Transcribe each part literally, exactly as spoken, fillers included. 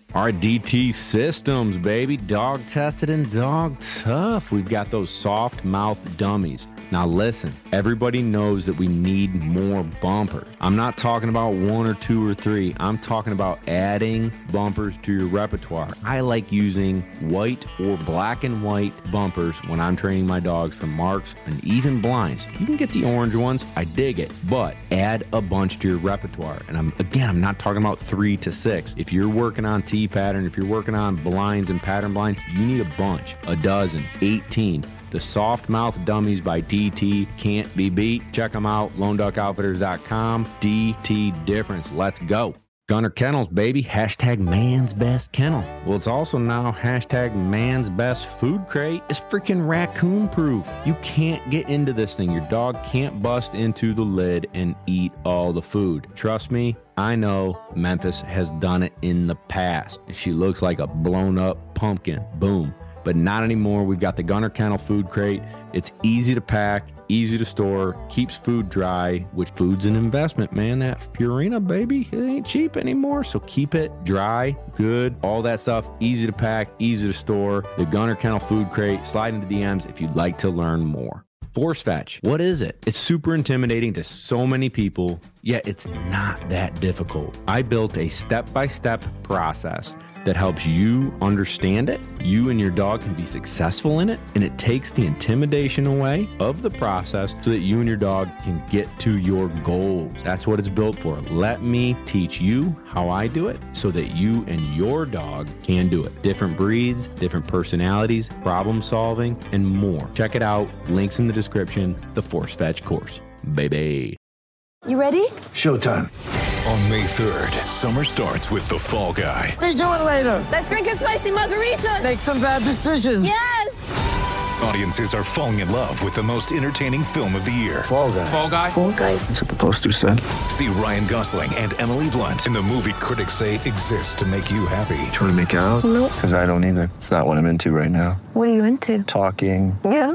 Our D T Systems, baby. Dog tested and dog tough. We've got those soft mouth dummies. Now listen, everybody knows that we need more bumpers. I'm not talking about one or two or three. I'm talking about adding bumpers to your repertoire. I like using white or black and white bumpers when I'm training my dogs for marks and even blinds. You can get the orange ones. I dig it. But add a bunch to your repertoire. And I'm again, I'm not talking about three to six. If you're working on T-pattern, if you're working on blinds and pattern blinds, you need a bunch, a dozen, eighteen. The Soft Mouth Dummies by D T can't be beat. Check them out, lone duck outfitters dot com. D T difference. Let's go. Gunner Kennels, baby. Hashtag man's best kennel. Well, it's also now hashtag man's best food crate. It's freaking raccoon proof. You can't get into this thing. Your dog can't bust into the lid and eat all the food. Trust me, I know Memphis has done it in the past. She looks like a blown up pumpkin. Boom. But not anymore. We've got the Gunner Kennel food crate. It's easy to pack, easy to store, keeps food dry, which food's an investment, man. That Purina, baby, it ain't cheap anymore. So keep it dry, good, all that stuff, easy to pack, easy to store. The Gunner Kennel food crate. Slide into D Ms if you'd like to learn more. Force fetch. What is it? It's super intimidating to so many people, yet it's not that difficult. I built a step-by-step process that helps you understand it. You and your dog can be successful in it, and it takes the intimidation away of the process so that you and your dog can get to your goals. That's what it's built for. Let me teach you how I do it so that you and your dog can do it. Different breeds, different personalities, problem solving, and more. Check it out. Links in the description. The Force Fetch course. Baby. You ready? Showtime. On May third, summer starts with The Fall Guy. Let's do it later. Let's drink a spicy margarita. Make some bad decisions. Yes. Audiences are falling in love with the most entertaining film of the year. Fall Guy. Fall Guy. Fall guy. That's what the poster said. See Ryan Gosling and Emily Blunt in the movie critics say exists to make you happy. Trying to make it out? Nope. Because I don't either. It's not what I'm into right now. What are you into? Talking. Yeah.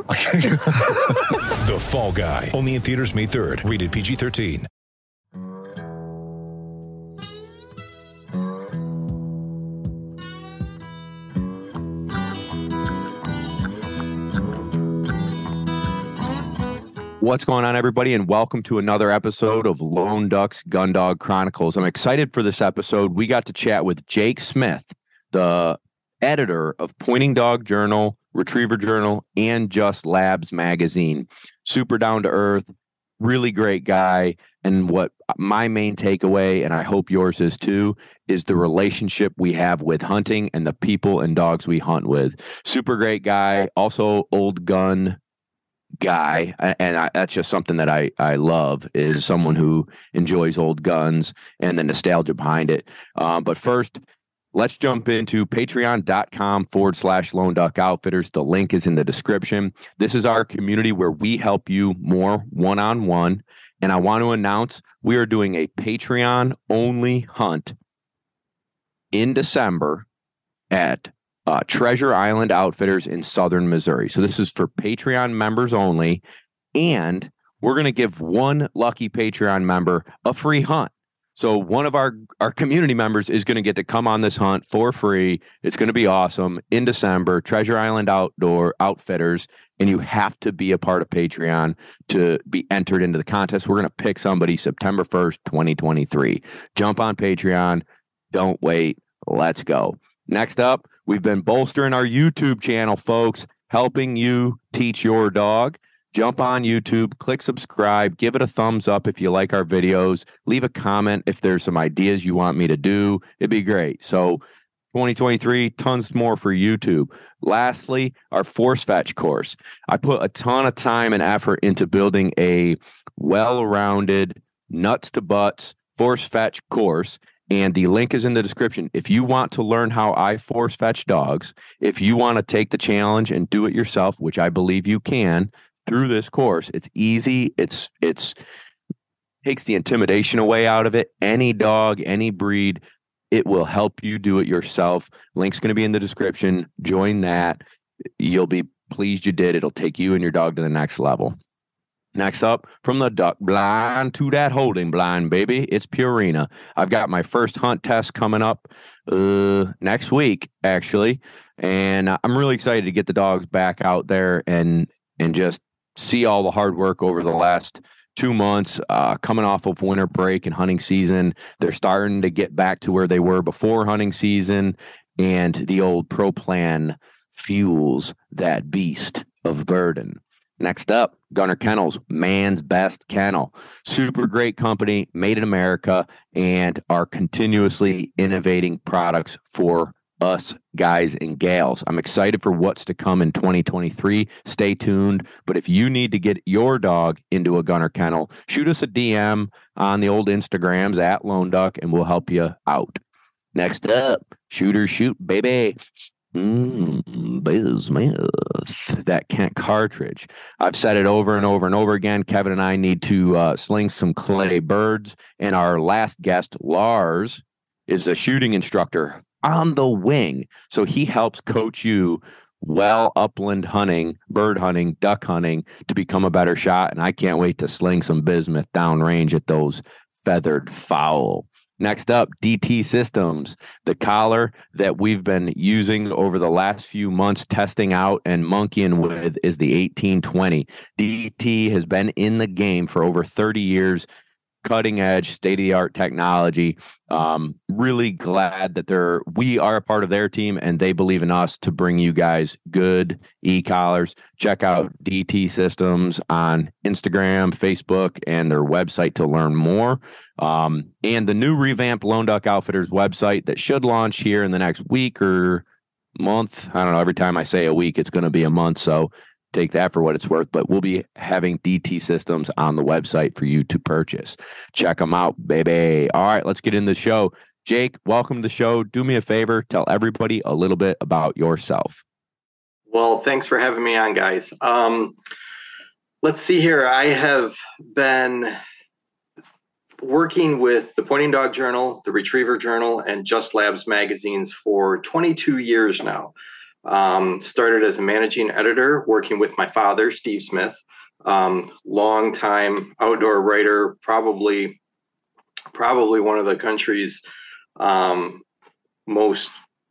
The Fall Guy. Only in theaters May third. Rated P G thirteen. What's going on, everybody, and welcome to another episode of Lone Ducks Gun Dog Chronicles. I'm excited for this episode. We got to chat with Jake Smith, the editor of Pointing Dog Journal, Retriever Journal, and Just Labs magazine. Super down to earth, really great guy. And what my main takeaway, and I hope yours is too, is the relationship we have with hunting and the people and dogs we hunt with. Super great guy, also old gun guy, and I, that's just something that I I love, is someone who enjoys old guns and the nostalgia behind it. Um, but first, let's jump into patreon.com forward slash Lone Duck Outfitters. The link is in the description. This is our community where we help you more one-on-one. And I want to announce we are doing a Patreon only hunt in December at Uh, Treasure Island Outfitters in southern Missouri. So this is for Patreon members only, and we're going to give one lucky Patreon member a free hunt. So one of our, our community members is going to get to come on this hunt for free. It's going to be awesome in December, Treasure Island Outdoor Outfitters, and you have to be a part of Patreon to be entered into the contest. We're going to pick somebody September first, twenty twenty-three. Jump on Patreon. Don't wait. Let's go. Next up, we've been bolstering our YouTube channel, folks, helping you teach your dog. Jump on YouTube, click subscribe, give it a thumbs up if you like our videos. Leave a comment if there's some ideas you want me to do. It'd be great. So twenty twenty-three, tons more for YouTube. Lastly, our Force Fetch course. I put a ton of time and effort into building a well-rounded, nuts to butts Force Fetch course. And the link is in the description. If you want to learn how I force fetch dogs, if you want to take the challenge and do it yourself, which I believe you can through this course, it's easy. It's, it's takes the intimidation away out of it. Any dog, any breed, it will help you do it yourself. Link's going to be in the description. Join that. You'll be pleased you did. It'll take you and your dog to the next level. Next up, from the duck blind to that holding blind, baby, it's Purina. I've got my first hunt test coming up uh, next week, actually, and I'm really excited to get the dogs back out there and and just see all the hard work over the last two months, uh, coming off of winter break and hunting season. They're starting to get back to where they were before hunting season, and the old Pro Plan fuels that beast of burden. Next up, Gunner Kennels, man's best kennel. Super great company, made in America, and are continuously innovating products for us guys and gals. I'm excited for what's to come in twenty twenty-three. Stay tuned. But if you need to get your dog into a Gunner Kennel, shoot us a D M on the old Instagrams at Lone Duck, and we'll help you out. Next up, Shooter Shoot, baby. Mmm, bismuth, that Kent cartridge. I've said it over and over and over again. Kevin and I need to uh, sling some clay birds. And our last guest, Lars, is a shooting instructor on the wing. So he helps coach you well upland hunting, bird hunting, duck hunting to become a better shot. And I can't wait to sling some bismuth downrange at those feathered fowl. Next up, D T Systems, the collar that we've been using over the last few months, testing out and monkeying with, is the eighteen twenty. D T has been in the game for over thirty years, cutting edge, state-of-the-art technology. Um, really glad that they're we are a part of their team, and they believe in us to bring you guys good e-collars. Check out D T Systems on Instagram, Facebook, and their website to learn more. Um, and the new revamped Lone Duck Outfitters website that should launch here in the next week or month. I don't know. Every time I say a week, it's going to be a month. So take that for what it's worth, but we'll be having D T Systems on the website for you to purchase. Check them out, baby. All right, let's get in the show. Jake, welcome to the show. Do me a favor. Tell everybody a little bit about yourself. Well, thanks for having me on, guys. Um, let's see here. I have been working with the Pointing Dog Journal, the Retriever Journal, and Just Labs magazines for twenty-two years now. Um, started as a managing editor, working with my father, Steve Smith, um, longtime outdoor writer, probably, probably one of the country's um, most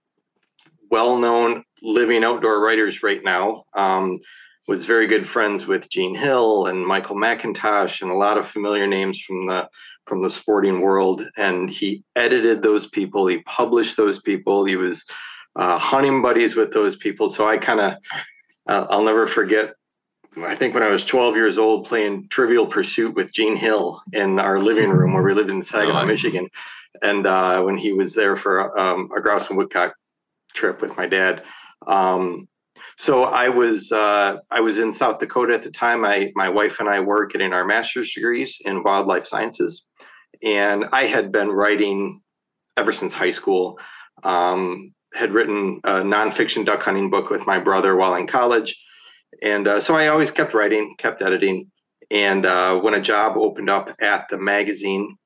well-known living outdoor writers right now. Um, was very good friends with Gene Hill and Michael McIntosh and a lot of familiar names from the from the sporting world. And he edited those people. He published those people. He was Uh, hunting buddies with those people. So I kind of, uh, I'll never forget, I think when I was twelve years old, playing Trivial Pursuit with Gene Hill in our living room where we lived in Saginaw, oh, Michigan. And uh, when he was there for um, a grouse and woodcock trip with my dad. Um, so I was uh, I was in South Dakota at the time. I, my wife and I were getting our master's degrees in wildlife sciences. And I had been writing ever since high school. Um, had written a nonfiction duck hunting book with my brother while in college. And uh, so I always kept writing, kept editing. And uh, when a job opened up at the magazine,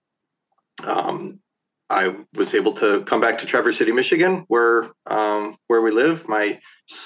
um, I was able to come back to Traverse City, Michigan, where um, where we live, my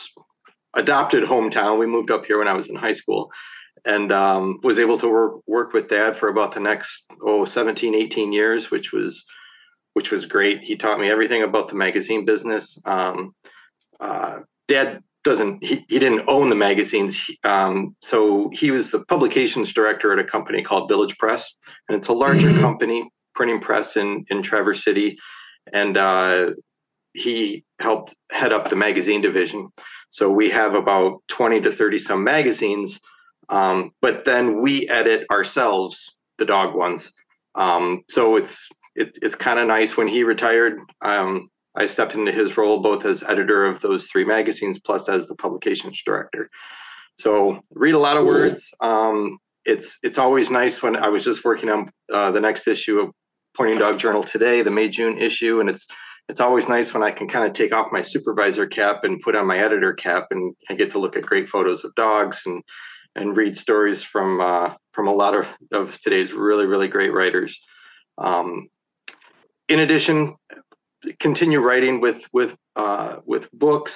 adopted hometown. We moved up here when I was in high school, and um, was able to work, work with Dad for about the next, oh, seventeen, eighteen years, which was which was great. He taught me everything about the magazine business. Um, uh, Dad doesn't, he, he didn't own the magazines. He, um, so he was the publications director at a company called Village Press. And it's a larger mm-hmm. company, printing press in, in Traverse City. And uh, he helped head up the magazine division. So we have about twenty to thirty some magazines, um, but then we edit ourselves, the dog ones. Um, so it's, It, it's kind of nice. When he retired, um, I stepped into his role both as editor of those three magazines plus as the publications director. So read a lot of words. Um, it's it's always nice when I was just working on uh, the next issue of Pointing Dog Journal today, the May June issue, and it's it's always nice when I can kind of take off my supervisor cap and put on my editor cap, and I get to look at great photos of dogs and and read stories from uh, from a lot of, of today's really really great writers. Um, In addition, continue writing with with uh, with books.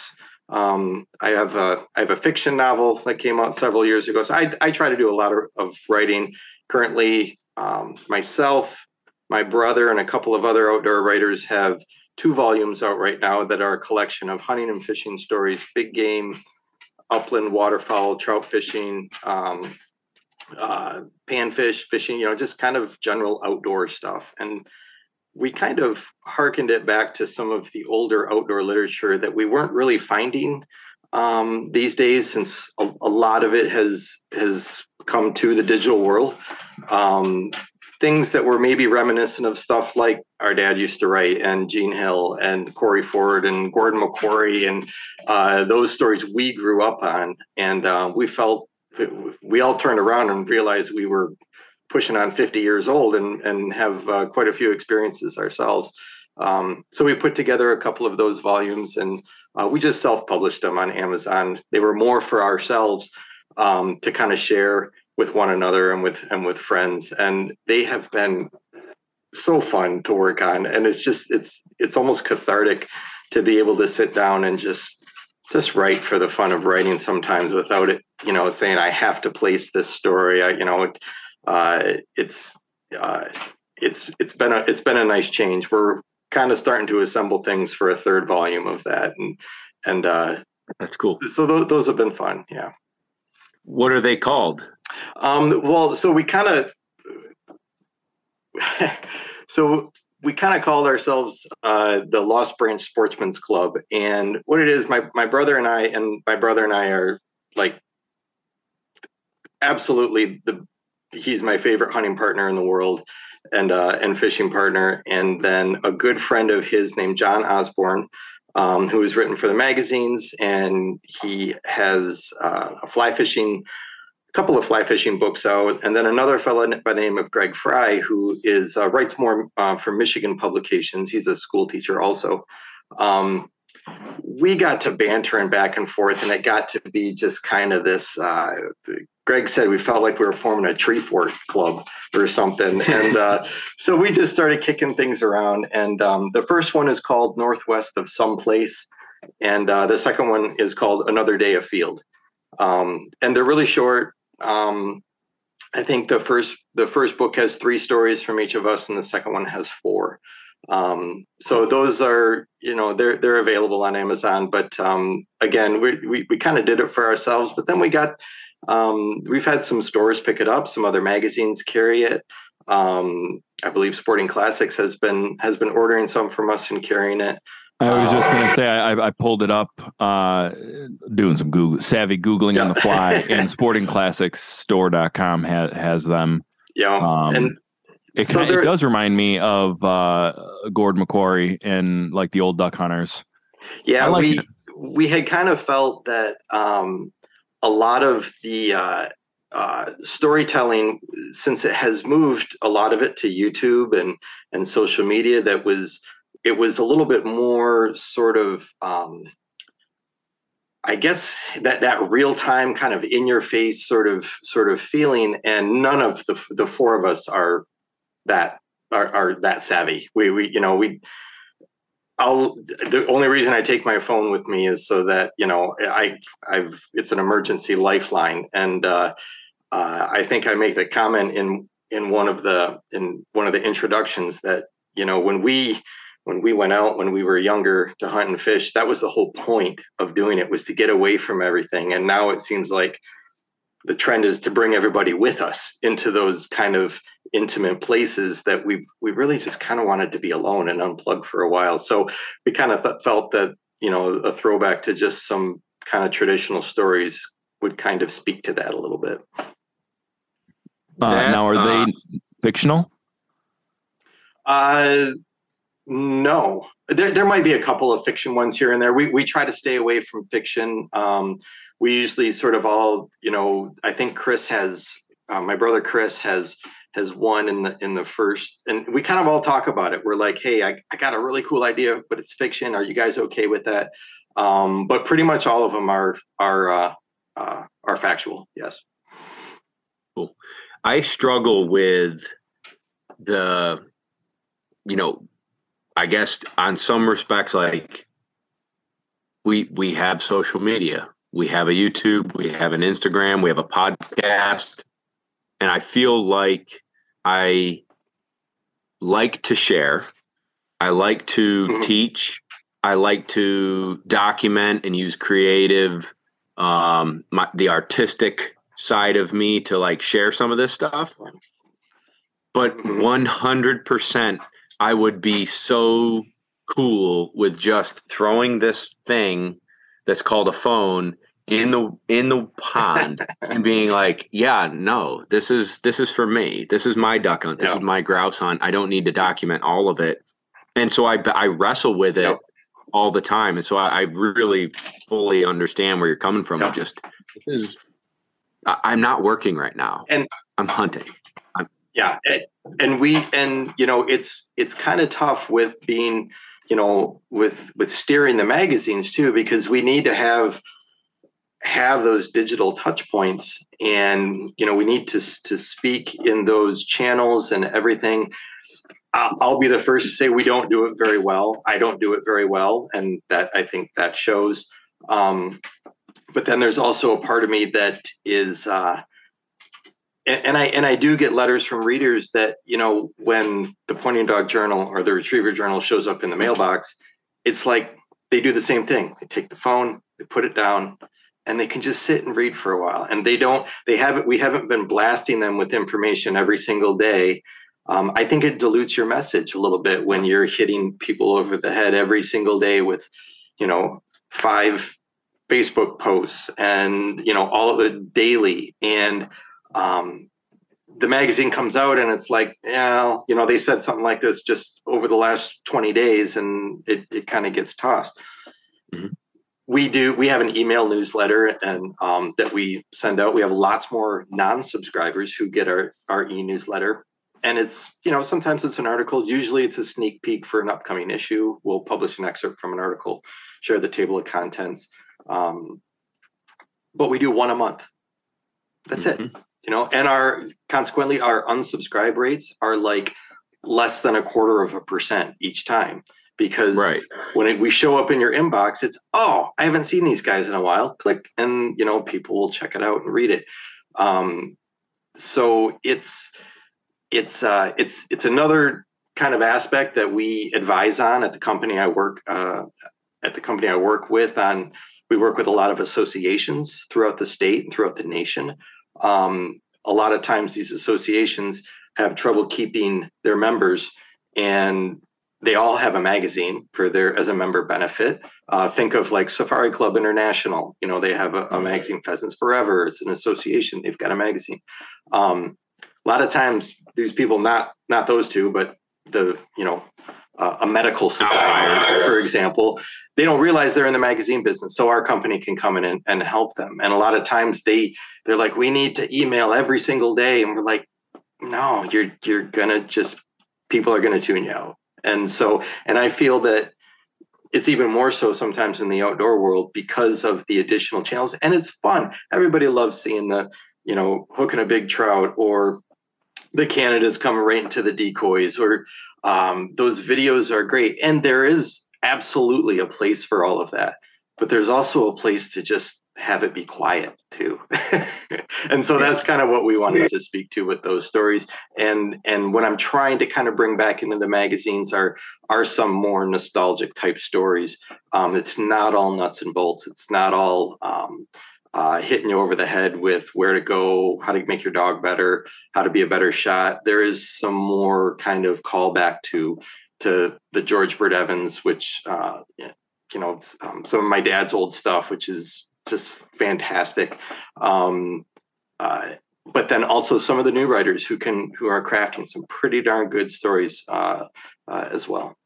Um, I have a I have a fiction novel that came out several years ago. So I I try to do a lot of, of writing. Currently, um, myself, my brother, and a couple of other outdoor writers have two volumes out right now that are a collection of hunting and fishing stories, big game, upland waterfowl, trout fishing, um, uh, panfish fishing, you know, just kind of general outdoor stuff. And we kind of hearkened it back to some of the older outdoor literature that we weren't really finding um, these days, since a, a lot of it has has come to the digital world. Um, things that were maybe reminiscent of stuff like our dad used to write, and Gene Hill and Corey Ford and Gordon McQuarrie, and uh, those stories we grew up on. And uh, we felt, we all turned around and realized we were pushing on fifty years old and, and have uh, quite a few experiences ourselves. Um, so we put together a couple of those volumes, and uh, we just self-published them on Amazon. They were more for ourselves um, to kind of share with one another and with and with friends, and they have been so fun to work on. And it's just it's it's almost cathartic to be able to sit down and just just write for the fun of writing sometimes, without it, you know, saying I have to place this story. I, you know, uh, it's uh, it's it's been a it's been a nice change. We're kind of starting to assemble things for a third volume of that, and and uh, that's cool. So those those have been fun. Yeah. What are they called? Um, well, so we kind of, so we kind of called ourselves uh, the Lost Branch Sportsman's Club. And what it is, my, my brother and I, and my brother and I are like, absolutely the, he's my favorite hunting partner in the world, and, uh, and fishing partner. And then a good friend of his named John Osborne, um, who has written for the magazines, and he has uh, a fly fishing couple of fly fishing books out, and then another fellow by the name of Greg Fry, who is uh, writes more uh, for Michigan publications. He's a school teacher also. Um, we got to bantering back and forth, and it got to be just kind of this. Uh, Greg said we felt like we were forming a tree fort club or something, and uh, so we just started kicking things around. And um, the first one is called Northwest of Someplace, and uh, the second one is called Another Day Afield. Um, and they're really short. Um, I think the first the first book has three stories from each of us, and the second one has four. Um, so those are, you know, they're they're available on Amazon. But um, again, we we, we kind of did it for ourselves. But then we got um, we've had some stores pick it up. Some other magazines carry it. Um, I believe Sporting Classics has been has been ordering some from us and carrying it. I was just going to say, I, I pulled it up, uh, doing some Google, savvy Googling yeah. on the fly, and sporting classics store dot com has, has them. Yeah. Um, and it, so kinda, it does remind me of uh, Gord McQuarrie and like the old duck hunters. Yeah, like we it. we had kind of felt that um, a lot of the uh, uh, storytelling, since it has moved a lot of it to YouTube and, and social media, that was it was a little bit more sort of, um, I guess that, that real time kind of in your face sort of sort of feeling. And none of the the four of us are that are, are that savvy. We we you know we. I'll the only reason I take my phone with me is so that, you know, I I've it's an emergency lifeline. And uh, uh, I think I make the comment in in one of the in one of the introductions that, you know, when we When we went out when we were younger to hunt and fish, that was the whole point of doing it, was to get away from everything. And now it seems like the trend is to bring everybody with us into those kind of intimate places that we we really just kind of wanted to be alone and unplug for a while. So we kind of th- felt that, you know, a throwback to just some kind of traditional stories would kind of speak to that a little bit. Uh, that, now, are uh, they fictional? Uh, No, there there might be a couple of fiction ones here and there. We we try to stay away from fiction. Um, we usually sort of all, you know, I think Chris has, uh, my brother Chris has has one in the in the first, and we kind of all talk about it. We're like, hey, I, I got a really cool idea, but it's fiction. Are you guys okay with that? Um, but pretty much all of them are are uh, uh, are factual. Yes. Cool. I struggle with the, you know, I guess on some respects, like we we have social media. We have a YouTube, we have an Instagram, we have a podcast. And I feel like I like to share. I like to mm-hmm. teach. I like to document and use creative, um, my, the artistic side of me to like share some of this stuff. But one hundred percent, I would be so cool with just throwing this thing that's called a phone in the in the pond and being like, yeah, no, this is this is for me. This is my duck hunt. This yeah. is my grouse hunt. I don't need to document all of it. And so I I wrestle with it yep. all the time. And so I, I really fully understand where you're coming from. Yep. Just this is I, I'm not working right now, and I'm hunting. I'm, yeah, and, and we and you know it's it's kind of tough with being you know with with steering the magazines too, because we need to have. have those digital touch points, and you know we need to to speak in those channels and everything. I'll, I'll be the first to say we don't do it very well. I don't do it very well, and that I think that shows. Um, but then there's also a part of me that is, uh, and, and I and I do get letters from readers that you know when the Pointing Dog Journal or the Retriever Journal shows up in the mailbox, it's like they do the same thing. They take the phone, they put it down. And they can just sit and read for a while, and they don't. They haven't. We haven't been blasting them with information every single day. Um, I think it dilutes your message a little bit when you're hitting people over the head every single day with, you know, five Facebook posts and you know all of it daily. And um, the magazine comes out, and it's like, yeah, you know, they said something like this just over the last twenty days, and it it kind of gets tossed. Mm-hmm. We do. We have an email newsletter and um, that we send out. We have lots more non-subscribers who get our, our e-newsletter. And it's, you know, sometimes it's an article. Usually it's a sneak peek for an upcoming issue. We'll publish an excerpt from an article, share the table of contents. Um, but we do one a month. That's mm-hmm. it. You know, and our consequently, our unsubscribe rates are like less than a quarter of a percent each time. Because right. when it, we show up in your inbox, it's, oh, I haven't seen these guys in a while. Click, and you know, people will check it out and read it. Um, so it's it's uh, it's it's another kind of aspect that we advise on at the company I work uh, at the company I work with. On we work with a lot of associations throughout the state and throughout the nation. Um, a lot of times, these associations have trouble keeping their members, and they all have a magazine for their as a member benefit. Uh, think of like Safari Club International. You know, they have a, a magazine, Pheasants Forever. It's an association. They've got a magazine. Um, a lot of times, these people, not not those two, but the you know uh, a medical society, for example, they don't realize they're in the magazine business. So our company can come in and, and help them. And a lot of times they they're like, we need to email every single day, and we're like, no, you're you're gonna just people are gonna tune you out. And so, and I feel that it's even more so sometimes in the outdoor world because of the additional channels. And it's fun. Everybody loves seeing the, you know, hooking a big trout, or the Canadas coming right into the decoys, or um, those videos are great. And there is absolutely a place for all of that. But there's also a place to just have it be quiet too. And so that's kind of what we wanted to speak to with those stories. And and what I'm trying to kind of bring back into the magazines are are some more nostalgic type stories. Um, it's not all nuts and bolts. It's not all um, uh, hitting you over the head with where to go, how to make your dog better, how to be a better shot. There is some more kind of callback to to the George Bird Evans, which uh, you know, um, some of my dad's old stuff, which is just fantastic. Um, uh, but then also some of the new writers who can, who are crafting some pretty darn good stories uh, uh, as well.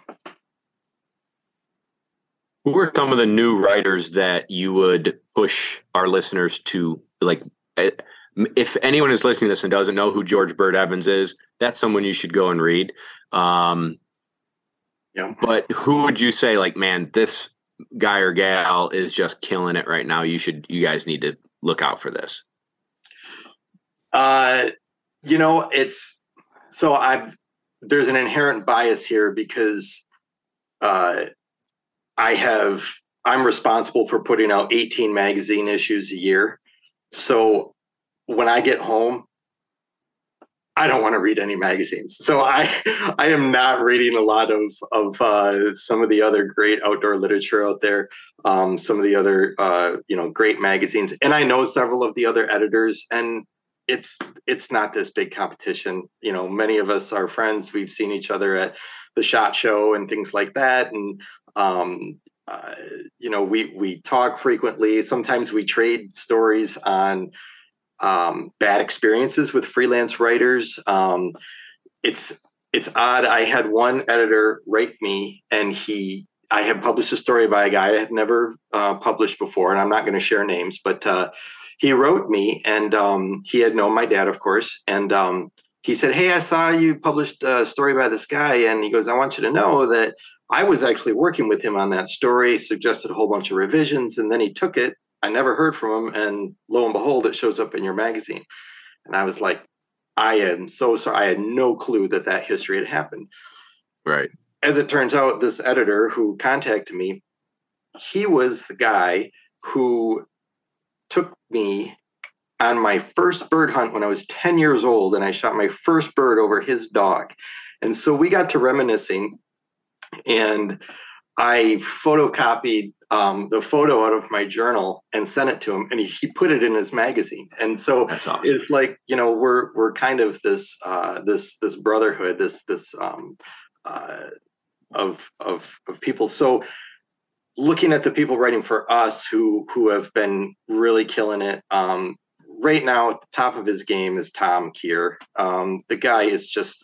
Who are some of the new writers that you would push our listeners to, like, if anyone is listening to this and doesn't know who George Bird Evans is, that's someone you should go and read. Um, yeah. But who would you say, like, man, this guy or gal is just killing it right now? You should, you guys need to look out for this. Uh, you know, it's, so I've, there's an inherent bias here because uh, I have, I'm responsible for putting out eighteen magazine issues a year. So when I get home, I don't want to read any magazines. So I I am not reading a lot of of uh, some of the other great outdoor literature out there, um, some of the other uh, you know great magazines, and I know several of the other editors, and it's it's not this big competition. You know, many of us are friends. We've seen each other at the SHOT Show and things like that, and um, uh, you know we we talk frequently. Sometimes we trade stories on um, bad experiences with freelance writers. Um, it's, it's odd. I had one editor write me, and he, I had published a story by a guy I had never uh, published before, and I'm not going to share names, but uh, he wrote me, and um, he had known my dad, of course. And um, he said, "Hey, I saw you published a story by this guy." And he goes, "I want you to know that I was actually working with him on that story, suggested a whole bunch of revisions, and then he took it. I never heard from him, and lo and behold, it shows up in your magazine." And I was like, I am so sorry. I had no clue that that history had happened. Right. As it turns out, this editor who contacted me, he was the guy who took me on my first bird hunt when I was ten years old, and I shot my first bird over his dog. And so we got to reminiscing, and I photocopied um, the photo out of my journal and sent it to him, and he, he put it in his magazine. And so That's awesome. It's like, you know, we're we're kind of this uh, this this brotherhood, this this um, uh, of of of people. So looking at the people writing for us who who have been really killing it. Um, right now, at the top of his game is Tom Keir. Um, the guy is just,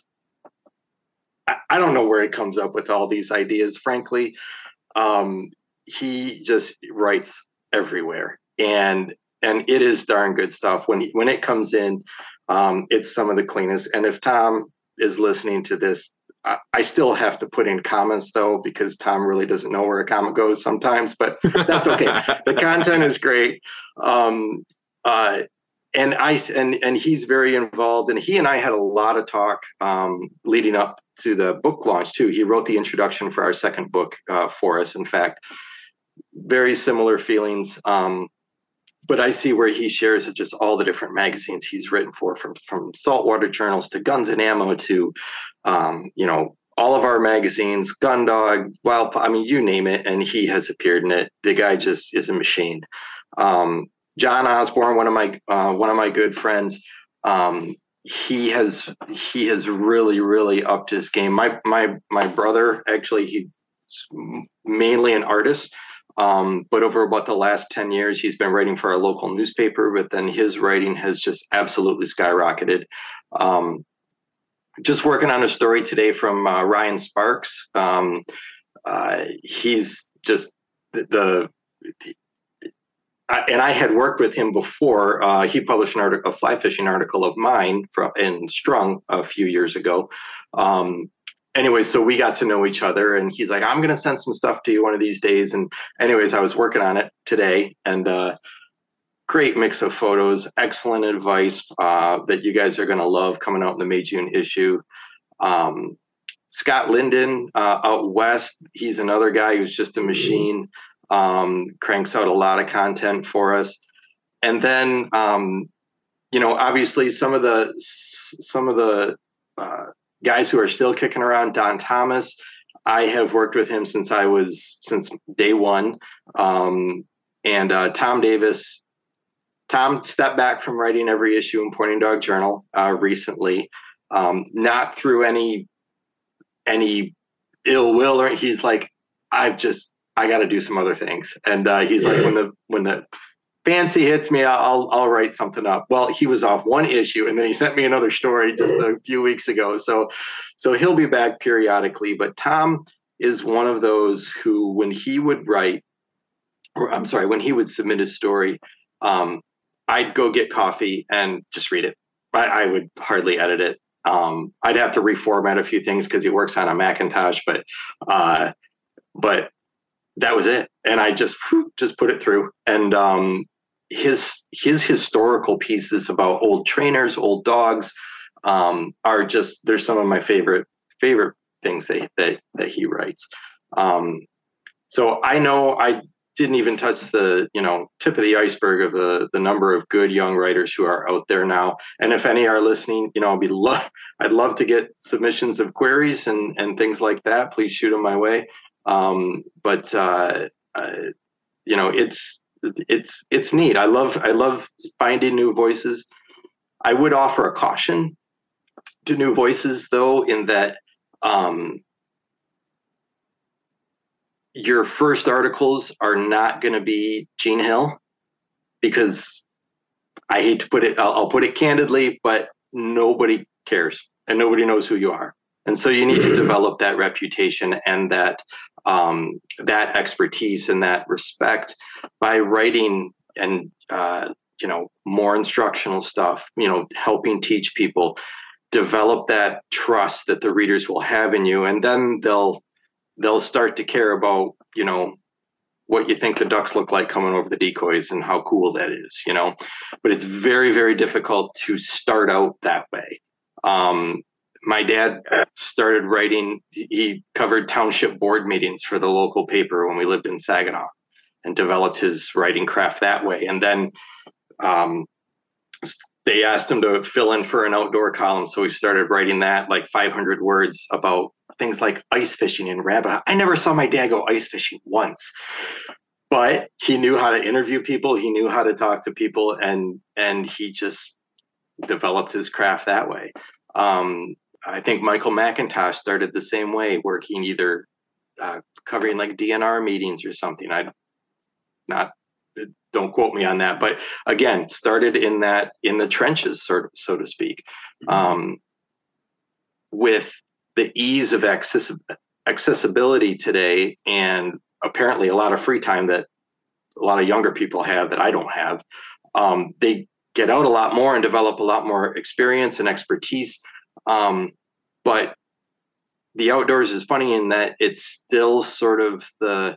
I don't know where he comes up with all these ideas, frankly. Um, he just writes everywhere, and and it is darn good stuff. When he, when it comes in, um, it's some of the cleanest. And if Tom is listening to this, I, I still have to put in commas, though, because Tom really doesn't know where a comma goes sometimes, but that's okay. The content is great. Um, uh, And I and and he's very involved, and he and I had a lot of talk um, leading up to the book launch too. He wrote the introduction for our second book uh, for us. In fact, very similar feelings. Um, but I see where he shares just all the different magazines he's written for, from from saltwater journals to Guns and Ammo to, um, you know, all of our magazines, Gundog, well, I mean, you name it, and he has appeared in it. The guy just is a machine. Um, John Osborne, one of my uh, one of my good friends, um, he has he has really really upped his game. My my my brother, actually, he's mainly an artist, um, but over about the last ten years, he's been writing for our local newspaper. But then his writing has just absolutely skyrocketed. Um, just working on a story today from uh, Ryan Sparks. Um, uh, he's just the. the, the and I had worked with him before. Uh, he published an article, a fly fishing article of mine from, in Strung a few years ago. Um, anyway, so we got to know each other, and he's like, "I'm going to send some stuff to you one of these days." And anyways, I was working on it today, and uh, great mix of photos, excellent advice uh, that you guys are going to love coming out in the May-June issue. Um, Scott Linden uh, out west, he's another guy who's just a machine. Um, cranks out a lot of content for us. And then, um, you know, obviously some of the, some of the uh, guys who are still kicking around, Don Thomas, I have worked with him since I was, since day one. Um, and uh, Tom Davis, Tom stepped back from writing every issue in Pointing Dog Journal uh, recently, um, not through any, any ill will, or he's like, I've just, I got to do some other things. And uh, he's like, when the when the fancy hits me, I'll I'll write something up. Well, he was off one issue, and then he sent me another story just a few weeks ago. So so he'll be back periodically. But Tom is one of those who, when he would write, or I'm sorry, when he would submit a story, um, I'd go get coffee and just read it. I, I would hardly edit it. Um, I'd have to reformat a few things because he works on a Macintosh, but uh, but. That was it. And I just, whew, just put it through. And um, his, his historical pieces about old trainers, old dogs um, are just, they're some of my favorite, favorite things that, that, that he writes. Um, so I know I, didn't even touch the, you know, tip of the iceberg of the the number of good young writers who are out there now. And if any are listening, you know, I'll be love I'd love to get submissions of queries and and things like that. Please shoot them my way. Um, but uh, uh, you know, it's it's it's neat. I love I love finding new voices. I would offer a caution to new voices, though, in that um, your first articles are not going to be Gene Hill, because I hate to put it, I'll, I'll put it candidly, but nobody cares and nobody knows who you are. And so you need to develop that reputation and that um, that expertise and that respect by writing and, uh, you know, more instructional stuff, you know, helping teach people, develop that trust that the readers will have in you. And then they'll, they'll start to care about, you know, what you think the ducks look like coming over the decoys and how cool that is, you know. But it's very, very difficult to start out that way. Um, my dad started writing, he covered township board meetings for the local paper when we lived in Saginaw, and developed his writing craft that way. And then um, they asked him to fill in for an outdoor column. So he started writing that, like five hundred words about things like ice fishing and rabbit. I never saw my dad go ice fishing once, but he knew how to interview people. He knew how to talk to people, and, and he just developed his craft that way. Um, I think Michael McIntosh started the same way, working either uh, covering like D N R meetings or something. I not don't quote me on that, but again, started in that in the trenches, sort of, so to speak, um, with the ease of access- accessibility today, and apparently a lot of free time that a lot of younger people have that I don't have. Um, they get out a lot more and develop a lot more experience and expertise. Um, but the outdoors is funny in that it's still sort of the,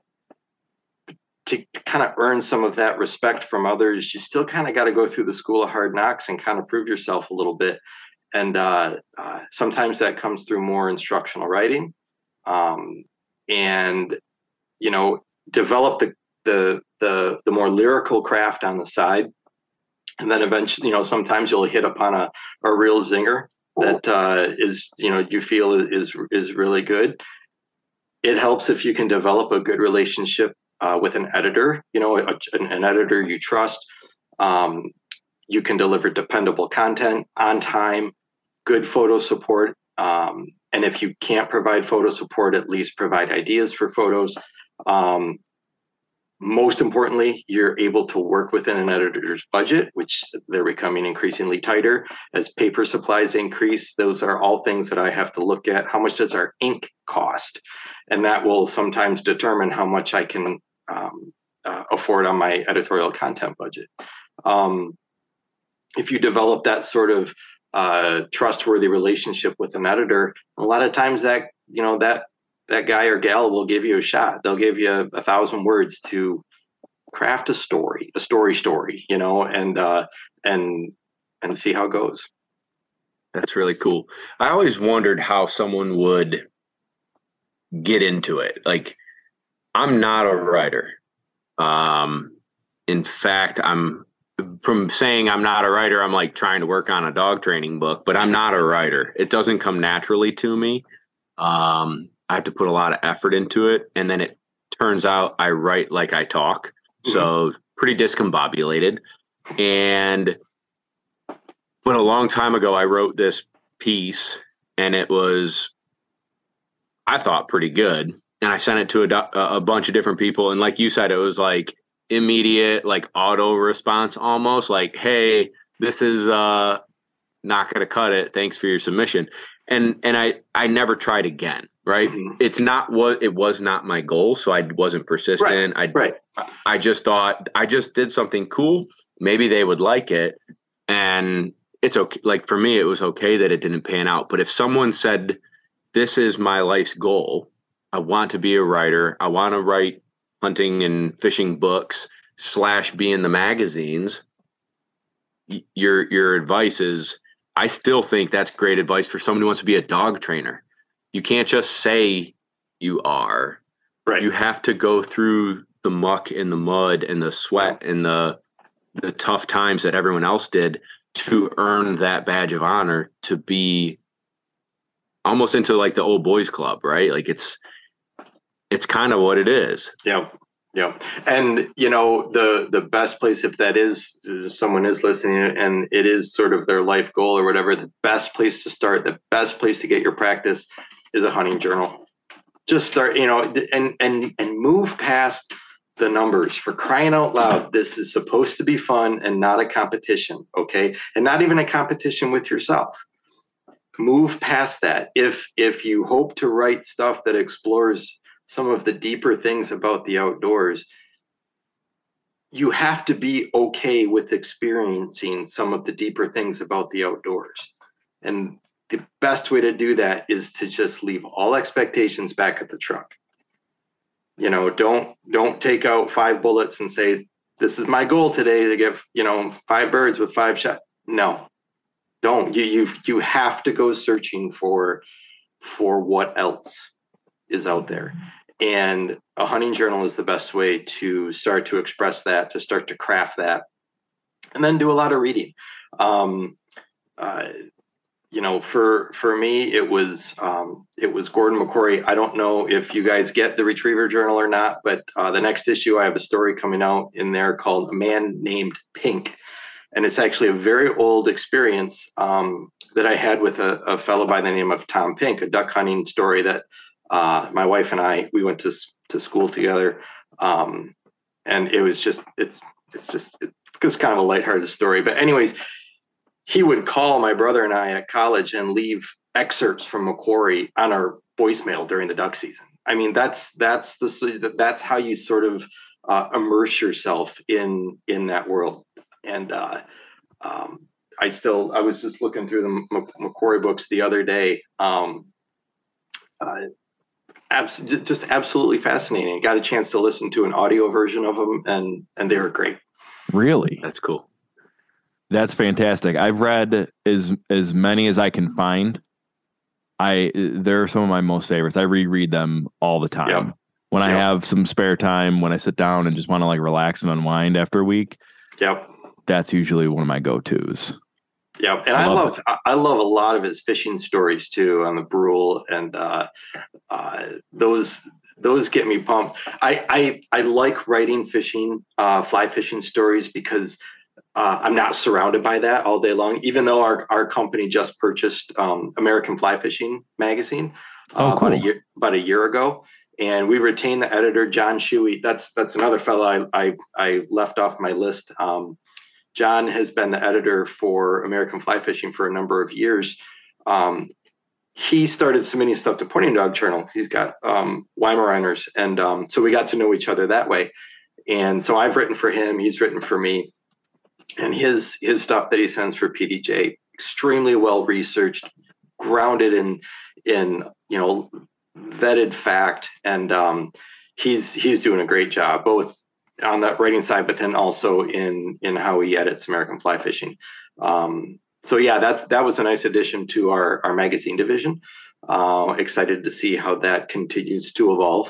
to, to kind of earn some of that respect from others, you still kind of got to go through the school of hard knocks and kind of prove yourself a little bit. And uh, uh, sometimes that comes through more instructional writing, um, and, you know, develop the, the, the, the more lyrical craft on the side. And then eventually, you know, sometimes you'll hit upon a, a real zinger that uh, is, you know, you feel is is really good. It helps if you can develop a good relationship uh, with an editor, you know, a, an, an editor you trust. Um, you can deliver dependable content on time, good photo support. Um, and if you can't provide photo support, at least provide ideas for photos. Um, Most importantly, you're able to work within an editor's budget, which they're becoming increasingly tighter as paper supplies increase. Those are all things that I have to look at. How much does our ink cost? And that will sometimes determine how much I can um, uh, afford on my editorial content budget. Um, if you develop that sort of uh, trustworthy relationship with an editor, a lot of times that, you know, that that guy or gal will give you a shot. They'll give you a, a thousand words to craft a story, a story story, you know, and, uh, and, and see how it goes. That's really cool. I always wondered how someone would get into it. Like, I'm not a writer. Um, in fact, I'm from saying I'm not a writer, I'm like trying to work on a dog training book, but I'm not a writer. It doesn't come naturally to me. Um, I have to put a lot of effort into it. And then it turns out I write like I talk. Mm-hmm. So pretty discombobulated. And, but a long time ago, I wrote this piece and it was, I thought pretty good. And I sent it to a, a bunch of different people. And like you said, it was like immediate, like auto response, almost like, hey, this is uh, not going to cut it. Thanks for your submission. And, and I, I never tried again. Right. Mm-hmm. It's not what it was not my goal. So I wasn't persistent. Right. I, right. I just thought I just did something cool. Maybe they would like it. And it's okay. Like for me, it was okay that it didn't pan out. But if someone said, this is my life's goal, I want to be a writer. I want to write hunting and fishing books slash be in the magazines. Your, your advice is, I still think that's great advice for someone who wants to be a dog trainer. You can't just say you are. Right. You have to go through the muck and the mud and the sweat and the the tough times that everyone else did to earn that badge of honor, to be almost into like the old boys club, right? Like it's it's kind of what it is. Yeah. Yeah. And, you know, the the best place, if that is someone is listening and it is sort of their life goal or whatever, the best place to start, the best place to get your practice is a hunting journal. Just start, you know, and and and move past the numbers. For crying out loud. This is supposed to be fun and not a competition. Okay. And not even a competition with yourself. Move past that. If if you hope to write stuff that explores some of the deeper things about the outdoors, you have to be okay with experiencing some of the deeper things about the outdoors. And the best way to do that is to just leave all expectations back at the truck. You know, don't don't take out five bullets and say, this is my goal today to get, you know, five birds with five shots. No, don't. You you you have to go searching for for what else is out there. And a hunting journal is the best way to start to express that, to start to craft that, and then do a lot of reading. Um, uh, you know, for for me, it was um, it was Gordon McQuarrie. I don't know if you guys get the Retriever Journal or not, but uh, the next issue, I have a story coming out in there called A Man Named Pink. And it's actually a very old experience um, that I had with a, a fellow by the name of Tom Pink, a duck hunting story that uh, my wife and I, we went to to school together. Um, and it was just, it's, it's just, it's kind of a lighthearted story. But anyways, he would call my brother and I at college and leave excerpts from McQuarrie on our voicemail during the duck season. I mean, that's, that's the, that's how you sort of uh, immerse yourself in, in that world. And uh, um, I still, I was just looking through the McQuarrie books the other day. Um, uh, abs- just absolutely fascinating. Got a chance to listen to an audio version of them, and and they were great. Really? That's cool. That's fantastic. I've read as as many as I can find. I they're some of my most favorites. I reread them all the time. Yep. When yep. I have some spare time, when I sit down and just want to like relax and unwind after a week. Yep. That's usually one of my go-tos. Yeah, and I, I love, love I love a lot of his fishing stories too on the Brule, and uh, uh, those those get me pumped. I I, I like writing fishing, uh, fly fishing stories because uh, I'm not surrounded by that all day long. Even though our our company just purchased um, American Fly Fishing magazine uh, oh, cool. about a year about a year ago. And we retained the editor, John Shuey. That's that's another fellow I I, I left off my list. Um, John has been the editor for American Fly Fishing for a number of years. Um, he started submitting stuff to Pointing Dog Journal. He's got um, Weimaraners, and um, so we got to know each other that way. And so I've written for him. He's written for me. And his his stuff that he sends for P D J, extremely well researched, grounded in in you know vetted fact, and um, he's he's doing a great job both on that writing side, but then also in in how he edits American Fly Fishing. Um, so yeah, that's that was a nice addition to our our magazine division. Uh, excited to see how that continues to evolve.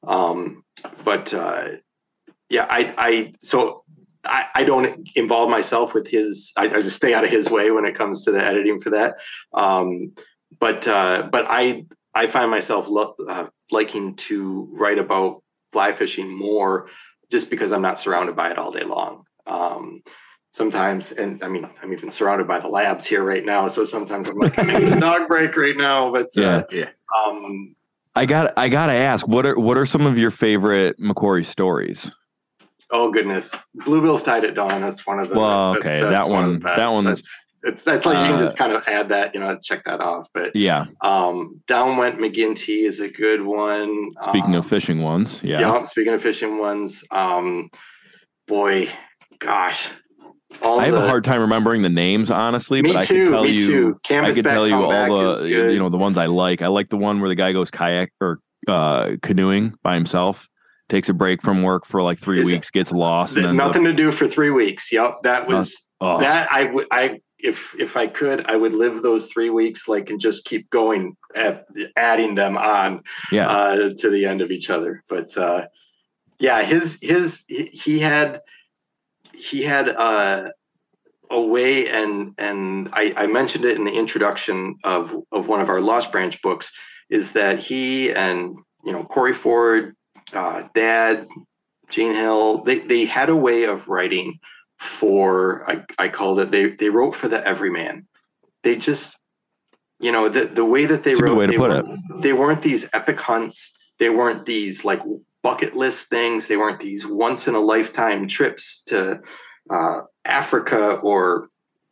Um, but uh, yeah, I I so I, I don't involve myself with his. I, I just stay out of his way when it comes to the editing for that. Um, but uh, but I I find myself lo- uh, liking to write about fly fishing more, just because I'm not surrounded by it all day long. Um, sometimes, and I mean, I'm even surrounded by the labs here right now. So sometimes I'm like, I need a dog break right now. But uh, yeah, yeah. Um, I got, I got to ask, what are, what are some of your favorite McQuarrie stories? Oh goodness, Bluebills Tied at Dawn. That's one of the. Well, okay, that, that one, one that one is. It's that's like uh, you can just kind of add that, you know, check that off. But yeah, um, Down Went McGinty is a good one. Speaking um, of fishing ones, yeah. Yeah, speaking of fishing ones, um, boy, gosh, all I have the, a hard time remembering the names, honestly. Me but too. I can tell me you, too. I can tell you all the, you know, the ones I like. I like the one where the guy goes kayak or uh, canoeing by himself. Takes a break from work for like three is weeks, it, gets lost. And nothing up. to do for three weeks. Yep, that was uh, oh. that. I would. I if if I could, I would live those three weeks like and just keep going at adding them on. Yeah. Uh, to the end of each other. But uh, yeah, his his he had he had uh, a way, and and I, I mentioned it in the introduction of of one of our Lost Branch books, is that he and you know Corey Ford, uh, Dad, Gene Hill, they they had a way of writing for I, I called it they they wrote for the everyman. They just you know the the way that they That's a good wrote way to they, put weren't, it. they weren't these epic hunts. They weren't these like bucket list things. They weren't these once in a lifetime trips to uh, Africa or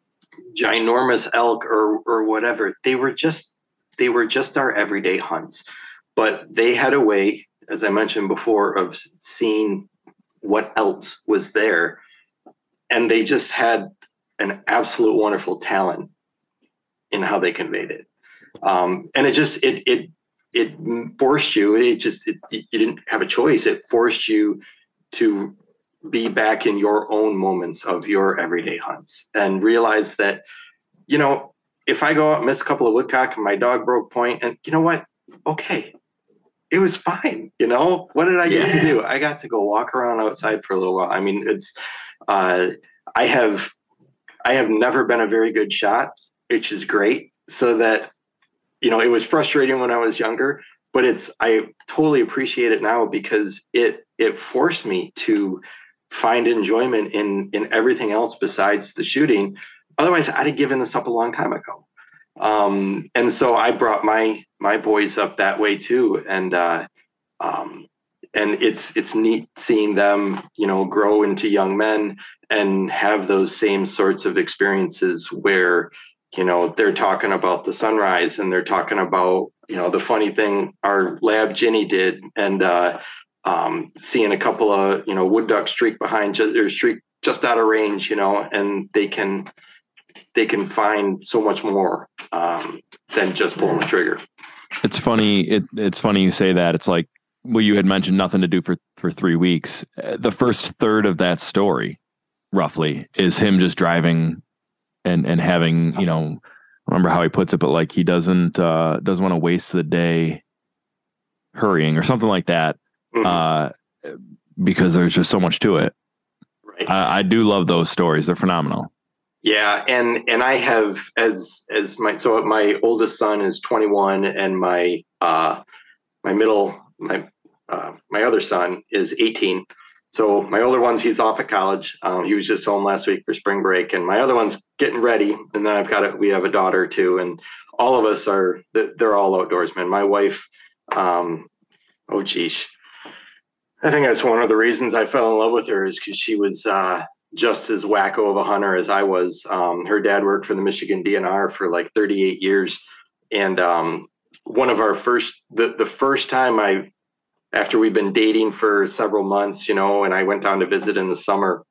ginormous elk or or whatever. They were just they were just our everyday hunts. But they had a way, as I mentioned before, of seeing what else was there. And they just had an absolute wonderful talent in how they conveyed it. Um, and it just, it, it, it forced you, it just, it, you didn't have a choice. It forced you to be back in your own moments of your everyday hunts and realize that, you know, if I go out and miss a couple of woodcock and my dog broke point, and you know what? Okay. It was fine. You know, what did I get Yeah. to do? I got to go walk around outside for a little while. I mean, it's, uh, I have, I have never been a very good shot, which is great. So that, you know, it was frustrating when I was younger, but it's, I totally appreciate it now because it, it forced me to find enjoyment in, in everything else besides the shooting. Otherwise I'd have given this up a long time ago. Um, and so I brought my, my boys up that way too. And, uh, um, and it's, it's neat seeing them, you know, grow into young men and have those same sorts of experiences where, you know, they're talking about the sunrise and they're talking about, you know, the funny thing our lab Ginny did, and, uh, um, seeing a couple of, you know, wood ducks streak behind just, or streak just out of range, you know, and they can, they can find so much more, um, than just pulling the trigger. It's funny. It, it's funny you say that. It's like, well, you had mentioned nothing to do for, for three weeks. Uh, The first third of that story, roughly, is him just driving and, and having, you know, I remember how he puts it, but like he doesn't, uh, doesn't want to waste the day hurrying or something like that. Mhm. Uh, because there's just so much to it. Right. I, I do love those stories. They're phenomenal. Yeah, and and I have as as my so my oldest son is twenty-one, and my uh my middle my uh, my other son is eighteen. So my older one's he's off at college. Um, he was just home last week for spring break, and my other one's getting ready. And then I've got a, we have a daughter too, and all of us are they're all outdoorsmen. My wife, um, oh geez, I think that's one of the reasons I fell in love with her is because she was. Uh, just as wacko of a hunter as I was. Um, her dad worked for the Michigan D N R for like thirty-eight years. And um, one of our first, the, the first time I, after we've been dating for several months, you know, and I went down to visit in the summer,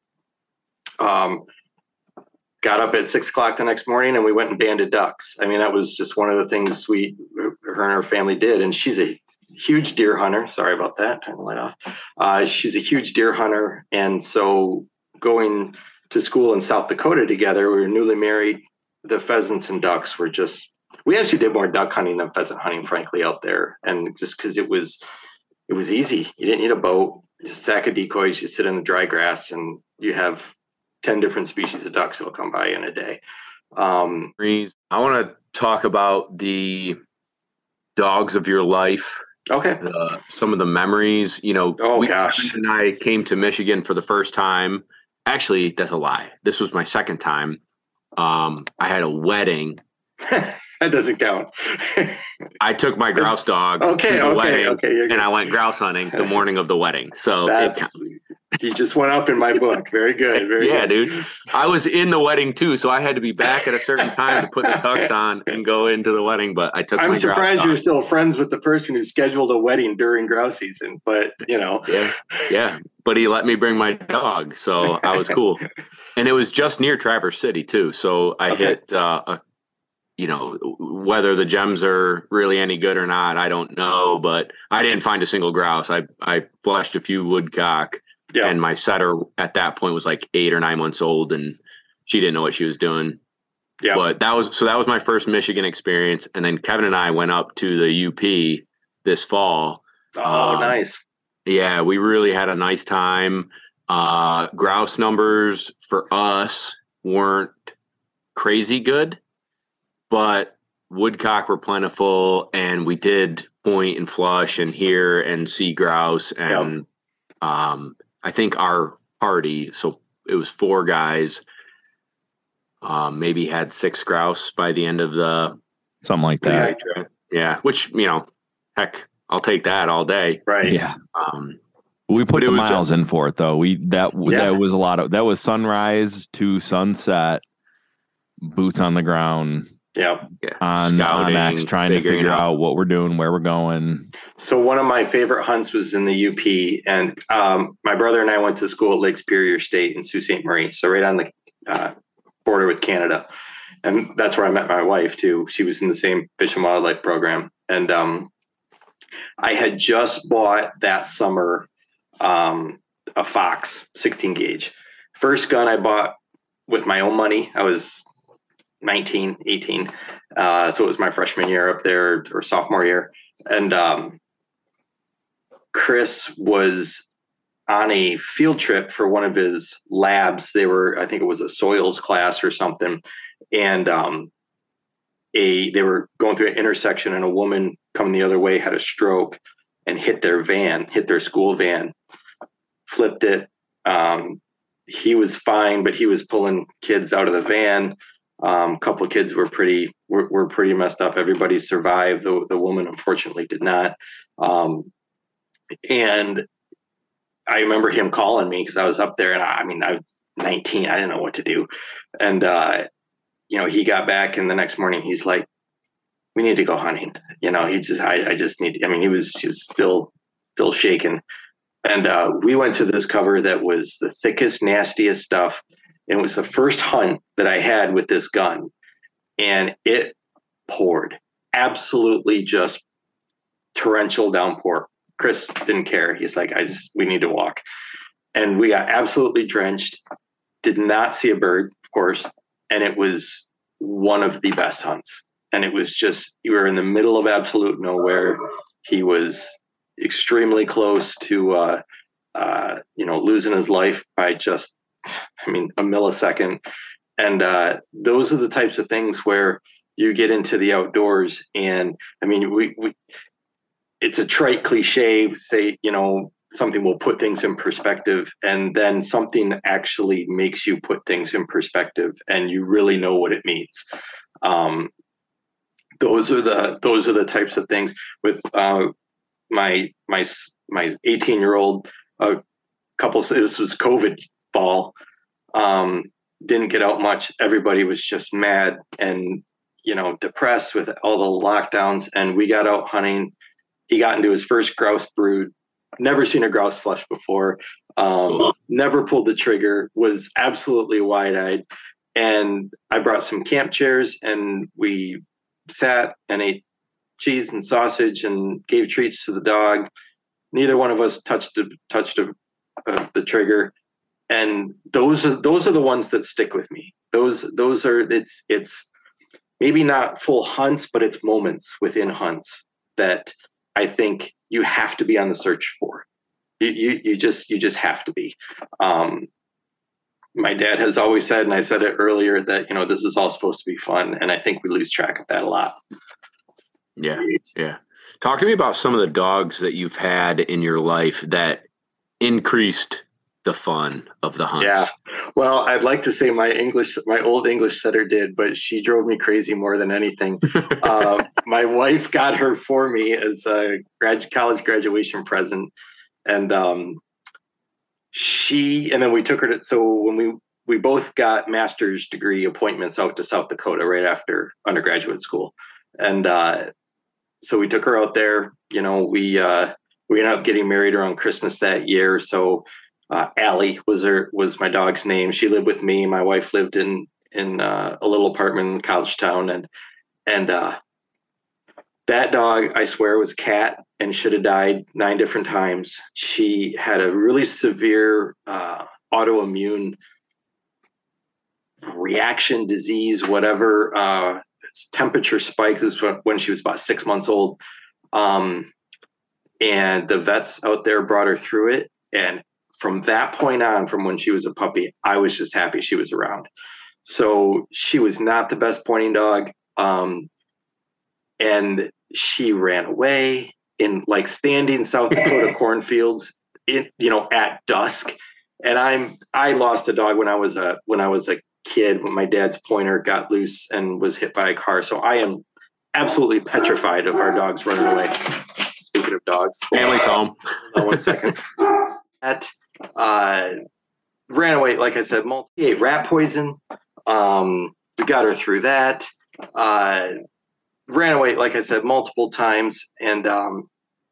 um, got up at six o'clock the next morning and we went and banded ducks. I mean, that was just one of the things we, her and her family did. And she's a huge deer hunter. Sorry about that. Turn the light off. Uh, she's a huge deer hunter. And so going to school in South Dakota together, we were newly married. The pheasants and ducks were just, we actually did more duck hunting than pheasant hunting, frankly, out there. And just because it was, it was easy. You didn't need a boat, just a sack of decoys, you sit in the dry grass and you have ten different species of ducks that will come by in a day. Um, I want to talk about the dogs of your life. okay. Uh, some of the memories, you know, Oh, we, gosh. and I came to Michigan for the first time. Actually, that's a lie. This was my second time. Um, I had a wedding. That doesn't count. I took my grouse dog Okay, to the okay, wedding, okay, you're good. and I went grouse hunting the morning of the wedding. So it That's, counts. you just went up in my book. Very good. Very Yeah, good. dude. I was in the wedding too, so I had to be back at a certain time to put the tux on and go into the wedding. But I took I'm my grouse surprised dog. you're still friends with the person who scheduled a wedding during grouse season, but you know. Yeah, yeah. But he let me bring my dog, so I was cool. And it was just near Traverse City too, so I Okay. hit. Uh, a, you know, whether the gems are really any good or not, I don't know. But I didn't find a single grouse. I I flushed a few woodcock. Yeah. And my setter at that point was like eight or nine months old, and she didn't know what she was doing. Yeah. But that was so that was my first Michigan experience. And then Kevin and I went up to the U P this fall. Oh, um, nice. Yeah, we really had a nice time. Uh, grouse numbers for us weren't crazy good, but woodcock were plentiful, and we did point and flush and hear and see grouse. And yep. um, I think our party, so it was four guys, um, maybe had six grouse by the end of the something like that. Yeah, yeah, which, you know, heck, I'll take that all day. Right. Yeah. Um, we put the was, miles in for it though. We that yeah. that was a lot of that was sunrise to sunset, boots on the ground. Yeah. On, on X, trying to figure out. out what we're doing, where we're going. So one of my favorite hunts was in the U P, and um, my brother and I went to school at Lake Superior State in Sault Ste. Marie, so right on the uh, border with Canada. And that's where I met my wife too. She was in the same Fish and Wildlife program. And um, I had just bought that summer um, a Fox sixteen gauge. First gun I bought with my own money. I was nineteen, eighteen. Uh, so it was my freshman year up there, or sophomore year. And um, Chris was on a field trip for one of his labs. They were, I think it was a soils class or something. And um, a they were going through an intersection, and a woman coming the other way had a stroke and hit their van, hit their school van, flipped it. Um, he was fine, but he was pulling kids out of the van. Um, a couple of kids were pretty were, were pretty messed up. Everybody survived. The, the woman, unfortunately, did not. Um, and I remember him calling me because I was up there, and I, I mean, I was nineteen. I didn't know what to do. And, uh, you know, he got back, and the next morning he's like, we need to go hunting. You know, he just, I, I just need, I mean, he was, he was still, still shaking. And uh, we went to this cover that was the thickest, nastiest stuff. And it was the first hunt that I had with this gun. And it poured, absolutely just torrential downpour. Chris didn't care. He's like, I just, we need to walk. And we got absolutely drenched, did not see a bird, of course. And it was one of the best hunts. And it was just, you were in the middle of absolute nowhere. He was extremely close to, uh, uh, you know, losing his life by just, I mean, a millisecond. And uh, those are the types of things where you get into the outdoors. And I mean, we, we it's a trite cliche, say, you know, something will put things in perspective, and then something actually makes you put things in perspective, and you really know what it means. Um, those are the those are the types of things. With uh, my my my eighteen year old, a couple. This was COVID fall. Um, didn't get out much. Everybody was just mad and, you know, depressed with all the lockdowns. And we got out hunting. He got into his first grouse brood. Never seen a grouse flush before. Um, never pulled the trigger. Was absolutely wide eyed. And I brought some camp chairs, and we sat and ate cheese and sausage and gave treats to the dog. Neither one of us touched a, touched a, uh, the trigger. And those are those are the ones that stick with me. Those those are it's it's maybe not full hunts, but it's moments within hunts that I think you have to be on the search for. You you, you just you just have to be. Um, my dad has always said, and I said it earlier, that, you know, this is all supposed to be fun, and I think we lose track of that a lot. Yeah, yeah. Talk to me about some of the dogs that you've had in your life that increased the fun of the hunts. Yeah. Well, I'd like to say my English, my old English setter did, but she drove me crazy more than anything. uh, my wife got her for me as a grad, college graduation present. And um, she, and then we took her to, so when we, we both got master's degree appointments out to South Dakota right after undergraduate school. And uh, so we took her out there. You know, we, uh, we ended up getting married around Christmas that year. So Uh, Allie was her was my dog's name. She lived with me. My wife lived in in uh, a little apartment in College Town, and and uh, that dog, I swear, was a cat and should have died nine different times. She had a really severe uh, autoimmune reaction, disease, whatever. Uh, temperature spikes is when she was about six months old. Um, and the vets out there brought her through it. And from that point on, from when she was a puppy, I was just happy she was around. So she was not the best pointing dog. Um, and she ran away in like standing South Dakota cornfields, in, you know, at dusk. And I'm, I lost a dog when I was a, when I was a kid, when my dad's pointer got loose and was hit by a car. So I am absolutely petrified of our dogs running away. Speaking of dogs, Family's home. Hold on one second. That uh, ran away, like I said, multi ate rat poison. Um, we got her through that. Uh, ran away, like I said, multiple times, and um,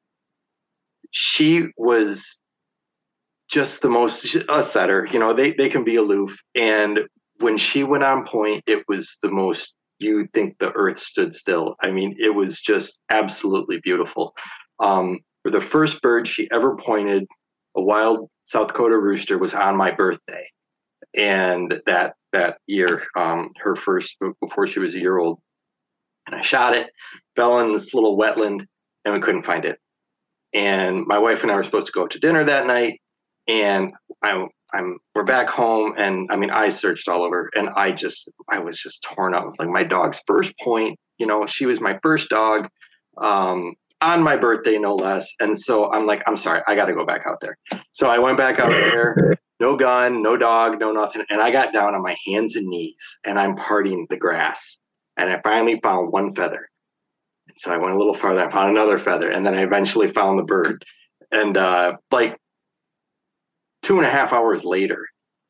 she was just the most a setter. You know, they they can be aloof, and when she went on point, it was the most. You think the earth stood still. I mean, it was just absolutely beautiful. Um, for the first bird she ever pointed, a wild South Dakota rooster, was on my birthday. And that that year, um, her first, before she was a year old. And I shot it, fell in this little wetland, and we couldn't find it. And my wife and I were supposed to go out to dinner that night. And I, I'm we're back home, and I mean, I searched all over, and I just, I was just torn up. Like my dog's first point, you know, she was my first dog. Um, on my birthday, no less. And so I'm like, I'm sorry, I got to go back out there. So I went back out there, no gun, no dog, no nothing. And I got down on my hands and knees, and I'm parting the grass. And I finally found one feather. And so I went a little farther, I found another feather. And then I eventually found the bird. And uh, like two and a half hours later,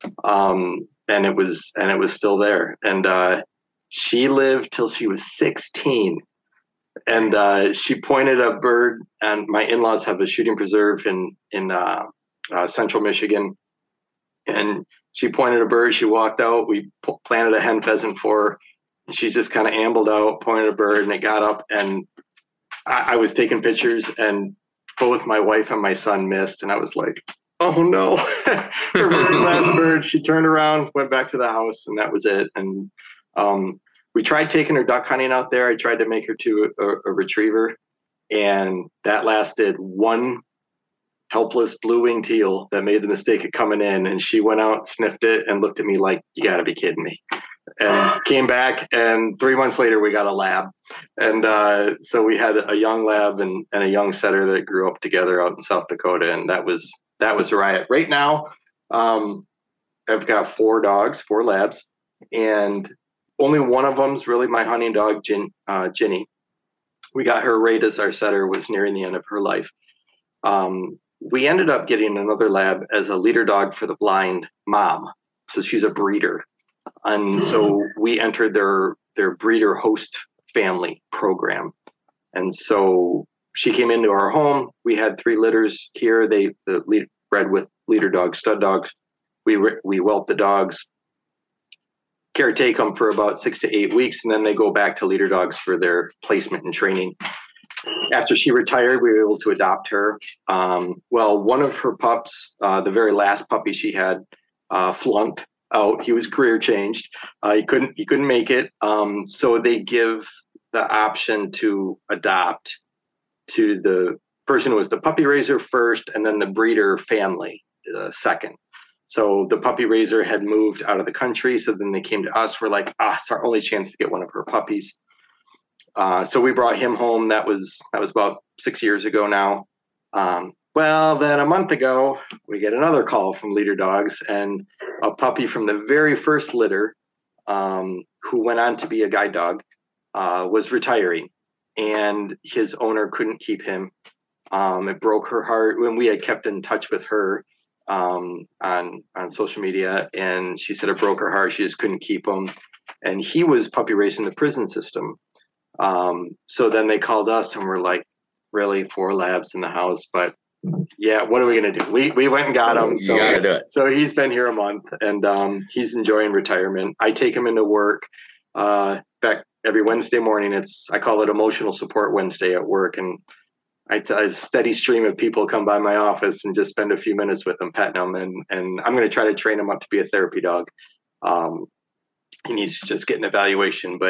um, and it was, and it was still there. And uh, she lived till she was sixteen. And uh, she pointed a bird, and my in-laws have a shooting preserve in in uh, uh, central Michigan. And she pointed a bird. She walked out. We p- planted a hen pheasant for her. And she just kind of ambled out, pointed a bird, and it got up. And I-, I was taking pictures, and both my wife and my son missed. And I was like, oh no, her very last bird. She turned around, went back to the house, and that was it. And um, we tried taking her duck hunting out there. I tried to make her to a, a retriever, and that lasted one helpless blue-winged teal that made the mistake of coming in. And she went out, sniffed it, and looked at me like, you got to be kidding me. And came back, and three months later, we got a lab. And uh, so we had a young lab and, and a young setter that grew up together out in South Dakota, and that was that was a riot. Right now, um, I've got four dogs, four labs, and only one of them's really my hunting dog, Gin, uh, Ginny. We got her right as our setter was nearing the end of her life. Um, we ended up getting another lab as a leader dog for the blind mom. So she's a breeder. And so we entered their, their breeder host family program. And so she came into our home. We had three litters here. They the lead, bred with leader dogs, stud dogs. We, we whelped the dogs, caretake them for about six to eight weeks, and then they go back to leader dogs for their placement and training. After she retired, we were able to adopt her. Um, well, one of her pups, uh, the very last puppy she had, uh, flunked out. He was career changed. Uh, he couldn't he couldn't make it. Um, so they give the option to adopt to the person who was the puppy raiser first, and then the breeder family uh, second. So the puppy raiser had moved out of the country. So then they came to us. We're like, ah, it's our only chance to get one of her puppies. Uh, so we brought him home. That was that was about six years ago now. Um, well, then a month ago, we get another call from Leader Dogs, and a puppy from the very first litter, um, who went on to be a guide dog, uh, was retiring, and his owner couldn't keep him. Um, it broke her heart when we had kept in touch with her um, on on social media, and she said it broke her heart. She just couldn't keep him, and he was puppy raised in the prison system. Um, so then they called us, and we're like, really, four labs in the house, but yeah, what are we gonna do? We we went and got him. So, you gotta do it. So he's been here a month, and um, he's enjoying retirement. I take him into work. Uh, in fact, every Wednesday morning, it's I call it Emotional Support Wednesday at work, and I t- a steady stream of people come by my office and just spend a few minutes with them, petting them, and and I'm going to try to train him up to be a therapy dog. Um, he needs to just get an evaluation, but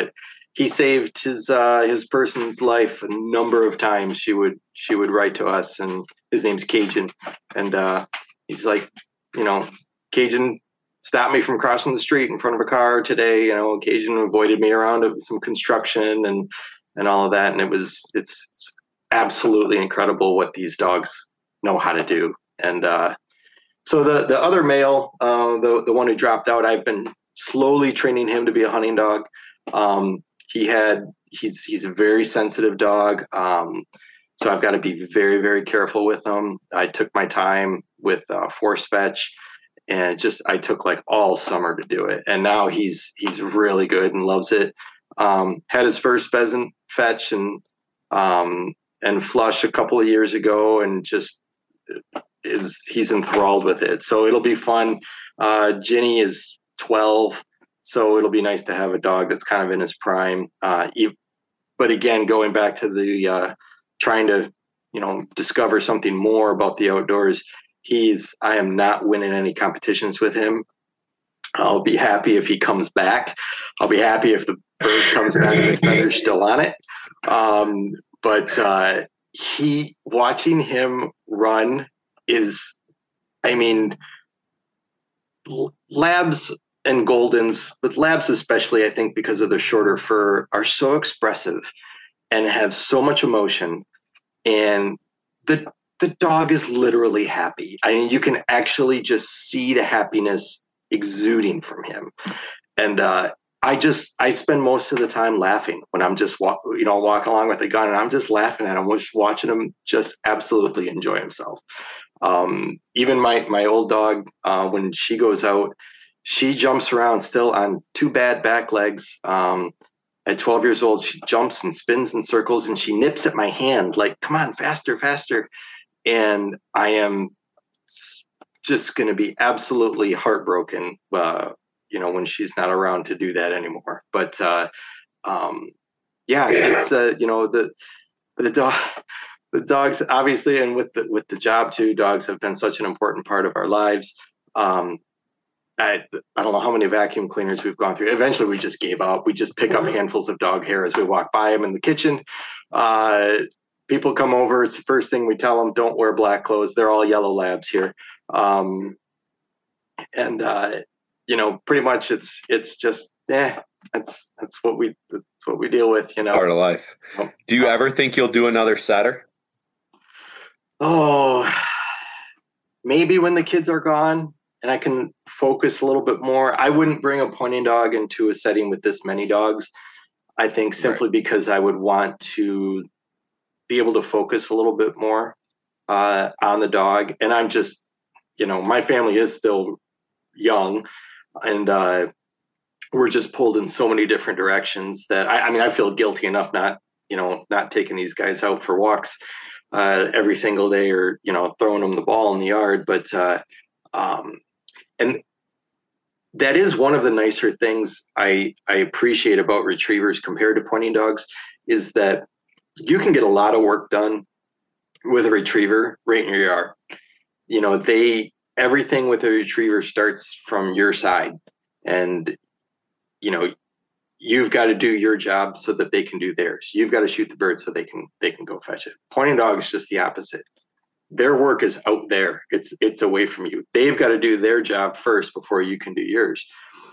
he saved his uh, his person's life a number of times. She would she would write to us, and his name's Cajun, and uh, he's like, you know, Cajun stopped me from crossing the street in front of a car today. You know, Cajun avoided me around some construction and and all of that, and it was it's, it's absolutely incredible what these dogs know how to do. And uh, so the the other male, uh, the the one who dropped out, I've been slowly training him to be a hunting dog. Um, he had he's he's a very sensitive dog, um, so I've got to be very very careful with him. I took my time with uh, force fetch, and just I took like all summer to do it, and now he's he's really good and loves it. Um, had his first pheasant fetch and um, and flush a couple of years ago, and just is he's enthralled with it. So it'll be fun. Uh, Ginny is twelve. So it'll be nice to have a dog that's kind of in his prime. Uh, but again, going back to the uh, trying to, you know, discover something more about the outdoors, he's, I am not winning any competitions with him. I'll be happy if he comes back. I'll be happy if the bird comes back with feathers still on it. Um, but uh, he, watching him run is, I mean, labs and Goldens, but labs especially, I think because of their shorter fur, are so expressive and have so much emotion. And the the dog is literally happy. I mean, you can actually just see the happiness exuding from him. And uh, I just, I spend most of the time laughing when I'm just, walk, you know, walking along with the gun, and I'm just laughing at him, just watching him just absolutely enjoy himself. Um, even my, my old dog, uh, when she goes out, she jumps around still on two bad back legs. Um, at twelve years old, she jumps and spins in circles, and she nips at my hand like, come on, faster, faster. And I am just going to be absolutely heartbroken, uh, you know, when she's not around to do that anymore. But uh, um, yeah, it's, uh, you know, the, the dog, the dogs obviously, and with the, with the job too, dogs have been such an important part of our lives. Um, I, I don't know how many vacuum cleaners we've gone through. Eventually we just gave up. We just pick up handfuls of dog hair as we walk by them in the kitchen. Uh, people come over. It's the first thing we tell them, don't wear black clothes. They're all yellow labs here. Um, and, uh, you know, pretty much it's, it's just, eh, that's, that's what we, that's what we deal with, you know. Part of life. Do you ever think you'll do another setter? Oh, maybe when the kids are gone and I can focus a little bit more. I wouldn't bring a pointing dog into a setting with this many dogs. I think simply right. because I would want to be able to focus a little bit more uh, on the dog. And I'm just, you know, my family is still young, and uh, we're just pulled in so many different directions that I, I mean, I feel guilty enough not, you know, not taking these guys out for walks uh, every single day, or, you know, throwing them the ball in the yard. But, uh, um, and that is one of the nicer things I, I appreciate about retrievers compared to pointing dogs, is that you can get a lot of work done with a retriever right in your yard. You know, they, everything with a retriever starts from your side, and, you know, you've got to do your job so that they can do theirs. You've got to shoot the bird so they can, they can go fetch it. Pointing dog is just the opposite. Their work is out there. It's, it's away from you. They've got to do their job first before you can do yours.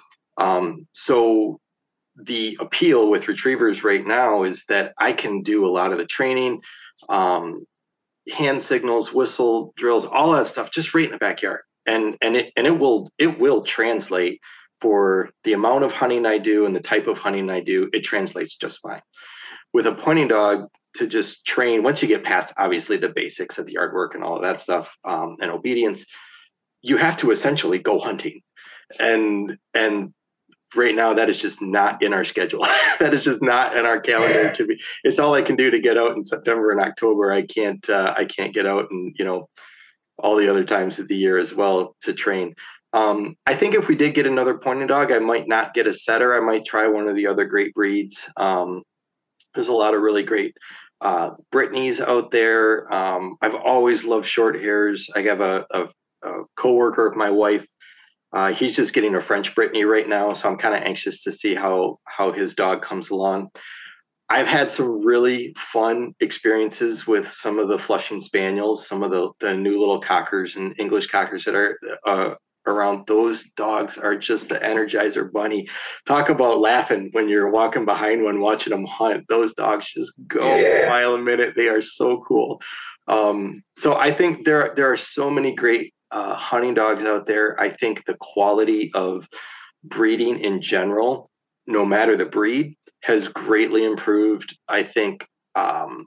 Um, so the appeal with retrievers right now is that I can do a lot of the training, um, hand signals, whistle drills, all that stuff, just right in the backyard. And, and it, and it will, it will translate for the amount of hunting I do and the type of hunting I do. It translates just fine. With a pointing dog, to just train, once you get past obviously the basics of the yard work and all of that stuff, um, and obedience, you have to essentially go hunting. And, and right now that is just not in our schedule. That is just not in our calendar to be. It's all I can do to get out in September and October. I can't, uh, I can't get out, and, you know, all the other times of the year as well to train. Um, I think if we did get another pointing dog, I might not get a setter. I might try one of the other great breeds. Um, there's a lot of really great uh, Brittany's out there. Um, I've always loved short hairs. I have a, a, a coworker of my wife Uh, he's just getting a French Brittany right now, so I'm kind of anxious to see how how his dog comes along. I've had some really fun experiences with some of the Flushing Spaniels, some of the, the new little cockers and English cockers that are uh, around. Those dogs are just the Energizer Bunny. Talk about laughing when you're walking behind one, watching them hunt. Those dogs just go yeah. a mile a minute. They are so cool. Um, so I think there, there are so many great uh, hunting dogs out there. I think the quality of breeding in general, no matter the breed, has greatly improved. I think um,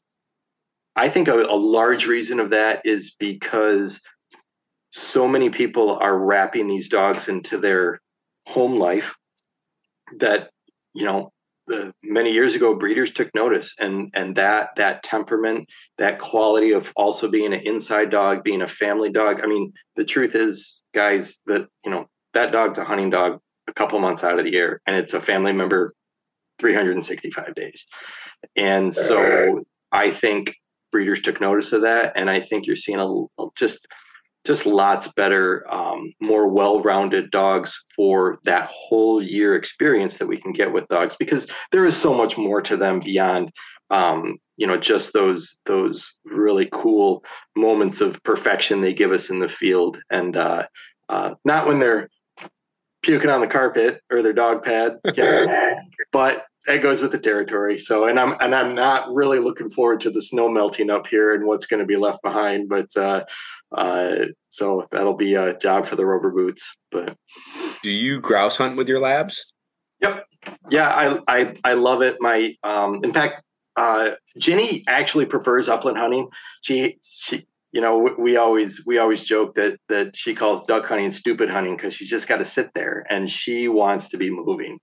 I think a, a large reason of that is because so many people are wrapping these dogs into their home life that, you know, the, many years ago, breeders took notice, and and that that temperament, that quality of also being an inside dog, being a family dog. I mean, the truth is, guys, that, you know, that dog's a hunting dog a couple months out of the year, and it's a family member three hundred sixty-five days. And so I think breeders took notice of that. And I think you're seeing a, just, just lots better, um, more well-rounded dogs for that whole year experience that we can get with dogs, because there is so much more to them beyond, um, you know, just those, those really cool moments of perfection they give us in the field. And uh, uh, not when they're puking on the carpet or their dog pad, yeah, but it goes with the territory. So, and I'm and I'm not really looking forward to the snow melting up here and what's going to be left behind. But uh, uh, so that'll be a job for the rubber boots. But do you grouse hunt with your labs? Yep. Yeah, I I I love it. My um, in fact, uh, Ginny actually prefers upland hunting. She she. You know, we, we always we always joke that that she calls duck hunting stupid hunting because she's just got to sit there and she wants to be moving.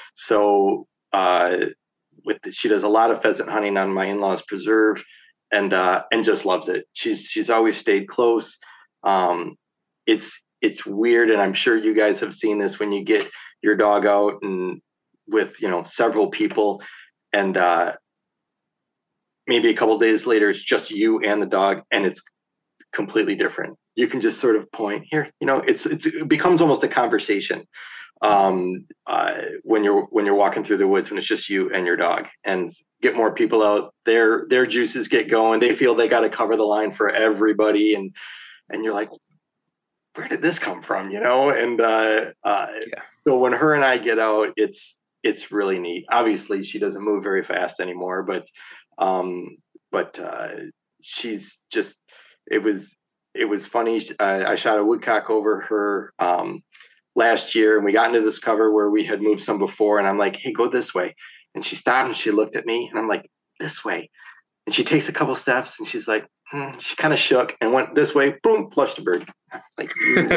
So uh, with the, she does a lot of pheasant hunting on my in-laws' preserve, and uh, and just loves it. She's she's always stayed close. Um, it's it's weird, and I'm sure you guys have seen this when you get your dog out and with, you know, several people, and uh, maybe a couple of days later it's just you and the dog, and it's completely different. You can just sort of point here, you know, it's, it's it becomes almost a conversation um, uh, when you're when you're walking through the woods, when it's just you and your dog, and get more people out. Their their juices get going. They feel they got to cover the line for everybody, and and you're like, where did this come from, you know? And uh, uh, yeah. So when her and I get out, it's it's really neat. Obviously, she doesn't move very fast anymore, but um, but uh, she's just. It was it was funny. I, I shot a woodcock over her um, last year, and we got into this cover where we had moved some before, and I'm like, hey, go this way. And she stopped and she looked at me, and I'm like, this way. And she takes a couple steps, and she's like, hmm. She kind of shook and went this way, boom, flushed a bird. Like,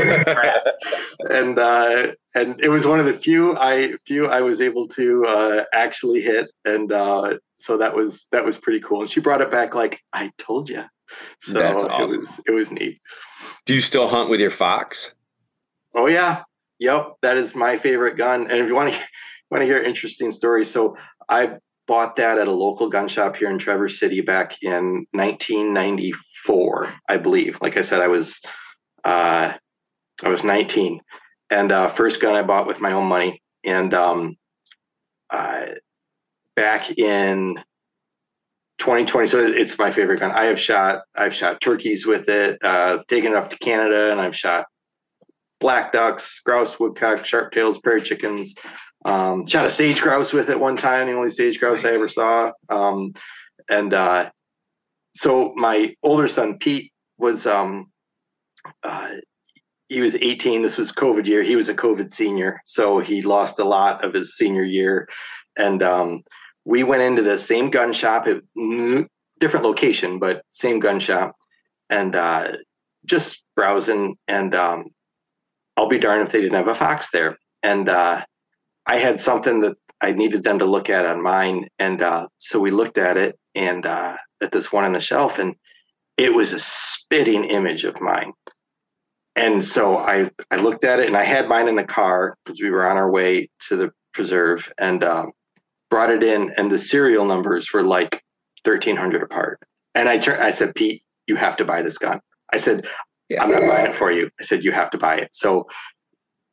and uh, and it was one of the few I few I was able to uh, actually hit, and uh, so that was that was pretty cool. And she brought it back like, I told you. So That's awesome. it was it was neat. Do you still hunt with your fox? Oh yeah, yep. That is my favorite gun. And if you want to want to hear interesting stories, so I bought that at a local gun shop here in Traverse City back in nineteen ninety-four, I believe. Like I said, I was uh, I was nineteen, and uh, first gun I bought with my own money. And um, uh, back in twenty twenty, so it's my favorite gun. I have shot, I've shot turkeys with it, uh, taken it up to Canada, and I've shot black ducks, grouse, woodcock, sharp-tails, prairie chickens. Um, shot a sage grouse with it one time, the only sage grouse nice. I ever saw. Um, and uh, so my older son, Pete, was, um, uh, he was eighteen. This was COVID year. He was a COVID senior, so he lost a lot of his senior year. And um, we went into the same gun shop, at different location, but same gun shop, and uh, just browsing. And um, I'll be darned if they didn't have a fox there. And uh, I had something that I needed them to look at on mine. And uh, so we looked at it, and uh, at this one on the shelf, and it was a spitting image of mine. And so I, I looked at it, and I had mine in the car because we were on our way to the preserve, and um, brought it in, and the serial numbers were like thirteen hundred apart. And I turned, I said, Pete, you have to buy this gun. I said, yeah. I'm not buying it for you. I said, you have to buy it. So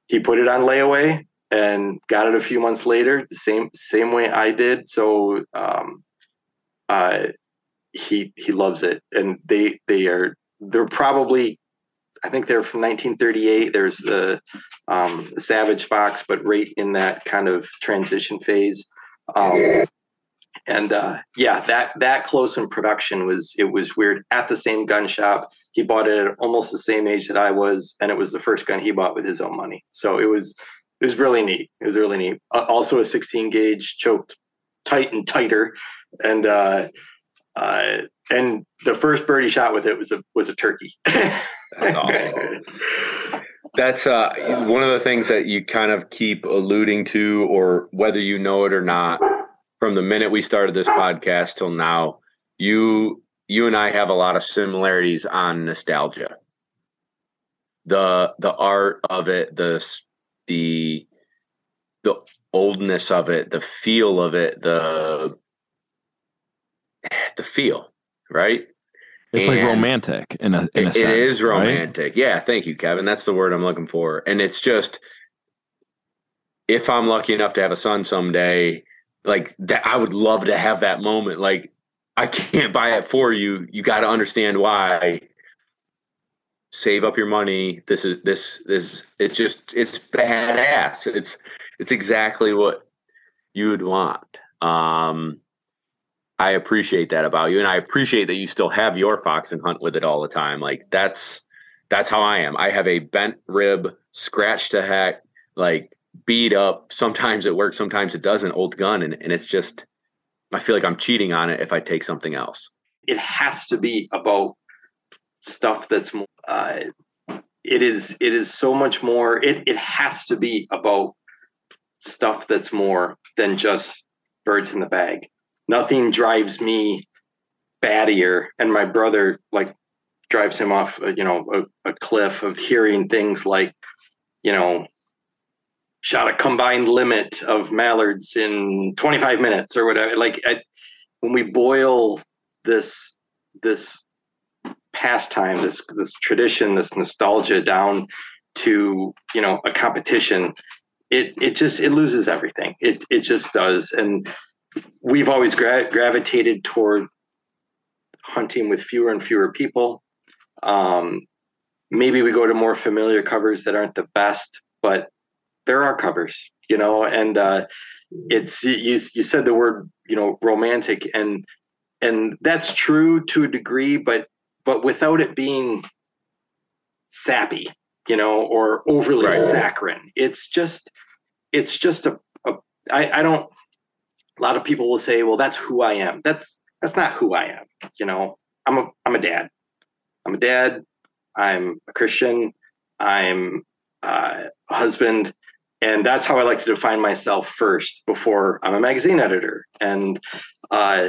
he put it on layaway and got it a few months later, the same same way I did. So um, uh, he he loves it, and they they are they're probably, I think they're from nineteen thirty-eight. There's the um, Savage Fox, but right in that kind of transition phase. Um, and uh, yeah, that that close in production was it was weird. At the same gun shop, he bought it at almost the same age that I was, and it was the first gun he bought with his own money. So it was it was really neat. It was really neat. Uh, also a sixteen gauge, choked tight and tighter, and uh, uh, and the first bird he shot with it was a was a turkey. That's awesome. That's uh, one of the things that you kind of keep alluding to, or whether you know it or not, from the minute we started this podcast till now, you you and I have a lot of similarities on nostalgia. The the art of it, the the the oldness of it, the feel of it, the the feel, right? It's and like romantic in a, in a it, sense. It is right? romantic. Yeah. Thank you, Kevin. That's the word I'm looking for. And it's just, if I'm lucky enough to have a son someday, like that, I would love to have that moment. Like, I can't buy it for you. You got to understand why. Save up your money. This is, this, this, it's just, it's badass. It's, it's exactly what you would want. Um, I appreciate that about you. And I appreciate that you still have your fox and hunt with it all the time. Like that's, that's how I am. I have a bent rib, scratched to heck, like beat up. Sometimes it works, sometimes it doesn't, old gun. And, and it's just, I feel like I'm cheating on it if I take something else. It has to be about stuff that's more, uh, it is, it is so much more, it, it has to be about stuff that's more than just birds in the bag. Nothing drives me battier, and my brother like drives him off, you know, a, a cliff of hearing things like, you know, shot a combined limit of mallards in twenty-five minutes or whatever. Like I, when we boil this this pastime, this this tradition, this nostalgia down to, you know, a competition, it it just it loses everything. It it just does. And we've always gra- gravitated toward hunting with fewer and fewer people. Um, maybe we go to more familiar covers that aren't the best, but there are covers, you know, and uh, it's, you, you said the word, you know, romantic, and, and that's true to a degree, but, but without it being sappy, you know, or overly right. saccharine. It's just, it's just a, a I, I don't, a lot of people will say, well, that's who I am. That's, that's not who I am. You know, I'm a, I'm a dad. I'm a dad. I'm a Christian. I'm uh, a husband. And that's how I like to define myself first before I'm a magazine editor. And uh,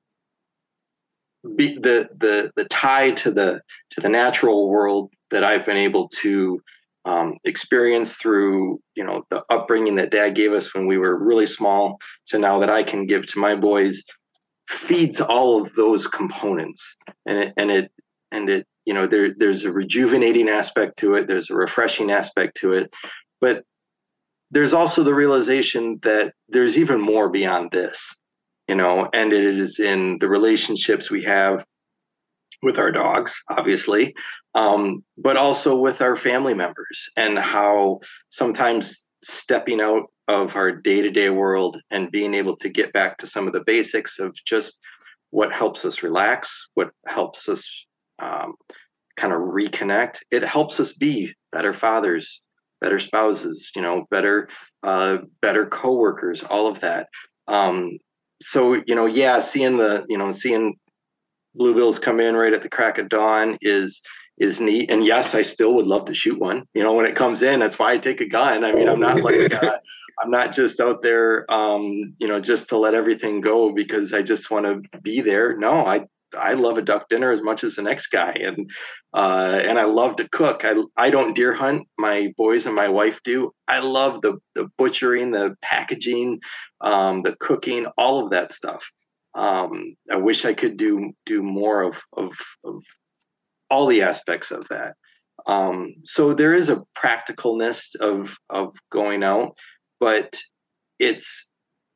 be, the, the, the tie to the, to the natural world that I've been able to Um, experience through, you know, the upbringing that dad gave us when we were really small to now that I can give to my boys feeds all of those components. And it, and it, and it, you know, there, there's a rejuvenating aspect to it. There's a refreshing aspect to it, but there's also the realization that there's even more beyond this, you know, and it is in the relationships we have with our dogs, obviously, um, but also with our family members, and how sometimes stepping out of our day-to-day world and being able to get back to some of the basics of just what helps us relax, what helps us um, kind of reconnect. It helps us be better fathers, better spouses, you know, better, uh, better coworkers, all of that. Um, so, you know, yeah, seeing the, you know, seeing bluebills come in right at the crack of dawn is is neat. And yes, I still would love to shoot one. You know, when it comes in, that's why I take a gun. I mean, I'm not like uh, I'm not just out there, um, you know, just to let everything go because I just want to be there. No, I I love a duck dinner as much as the next guy, and uh, and I love to cook. I I don't deer hunt. My boys and my wife do. I love the the butchering, the packaging, um, the cooking, all of that stuff. Um, I wish I could do do more of, of of all the aspects of that. Um, so there is a practicalness of of going out, but it's,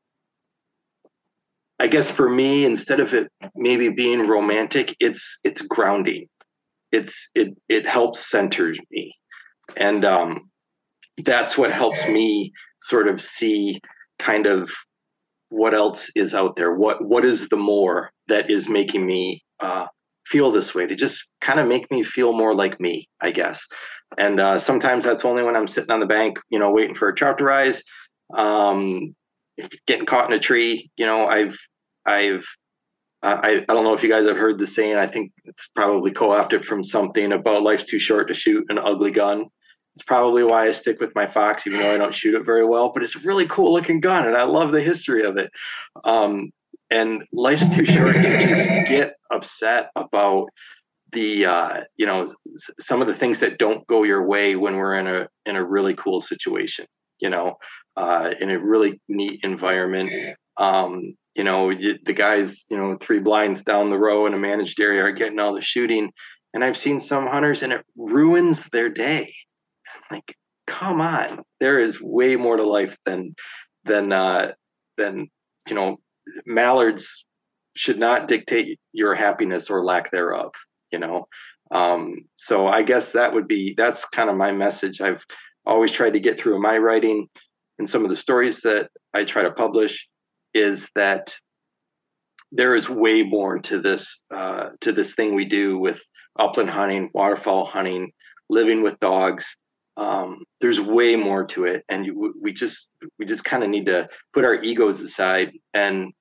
I guess for me, instead of it maybe being romantic, it's it's grounding. It's it it helps center me, and um, that's what helps me sort of see kind of what else is out there. What what is the more that is making me uh, feel this way, to just kind of make me feel more like me, I guess. And uh, sometimes that's only when I'm sitting on the bank, you know, waiting for a trout to rise, um, getting caught in a tree. You know, I've I've Uh, I, I don't know if you guys have heard the saying. I think it's probably co-opted from something about life's too short to shoot an ugly gun. It's probably why I stick with my Fox, even though I don't shoot it very well. But it's a really cool looking gun, and I love the history of it. Um, and life's too short to just get upset about the, uh, you know, some of the things that don't go your way when we're in a in a really cool situation. You know, uh, in a really neat environment. Um, You know, the guys, you know, three blinds down the row in a managed area are getting all the shooting. And I've seen some hunters and it ruins their day. Like, come on. There is way more to life than, than, uh, than, you know, mallards should not dictate your happiness or lack thereof, you know? Um, so I guess that would be, that's kind of my message. I've always tried to get through in my writing and some of the stories that I try to publish, is that there is way more to this uh, to this thing we do with upland hunting, waterfowl hunting, living with dogs. Um, there's way more to it, and you, we just we just kind of need to put our egos aside. And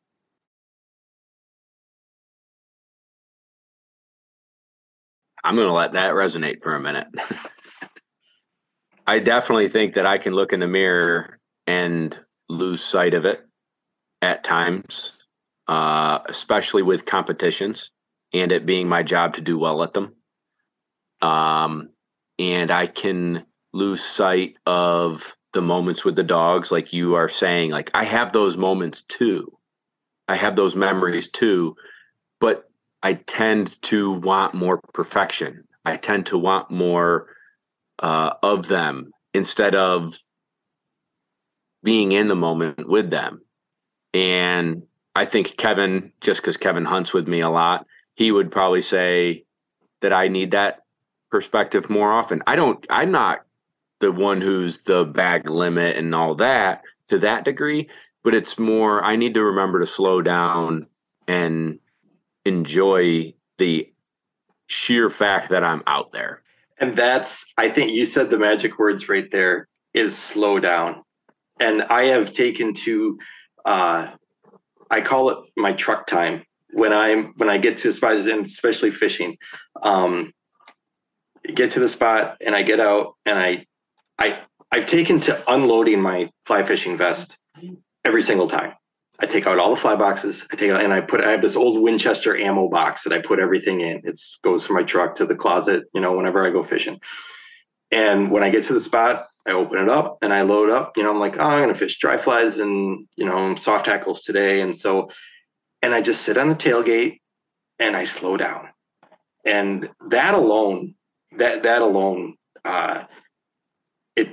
I'm going to let that resonate for a minute. I definitely think that I can look in the mirror and lose sight of it at times, uh, especially with competitions and it being my job to do well at them. Um, and I can lose sight of the moments with the dogs, like you are saying. Like, I have those moments too. I have those memories too, but I tend to want more perfection. I tend to want more uh, of them instead of being in the moment with them. And I think Kevin, just because Kevin hunts with me a lot, he would probably say that I need that perspective more often. I don't, I'm not the one who's the bag limit and all that to that degree, but it's more, I need to remember to slow down and enjoy the sheer fact that I'm out there. And that's, I think you said the magic words right there, is slow down. And I have taken to, uh, I call it my truck time when I'm, when I get to a spot, and especially fishing, um, get to the spot and I get out and I, I, I've taken to unloading my fly fishing vest every single time. I take out all the fly boxes. I take out and I put, I have this old Winchester ammo box that I put everything in. It goes from my truck to the closet, you know, whenever I go fishing. And when I get to the spot, I open it up and I load up, you know, I'm like, oh, I'm going to fish dry flies and, you know, soft tackles today. And so, and I just sit on the tailgate and I slow down. And that alone, that, that alone, uh, it,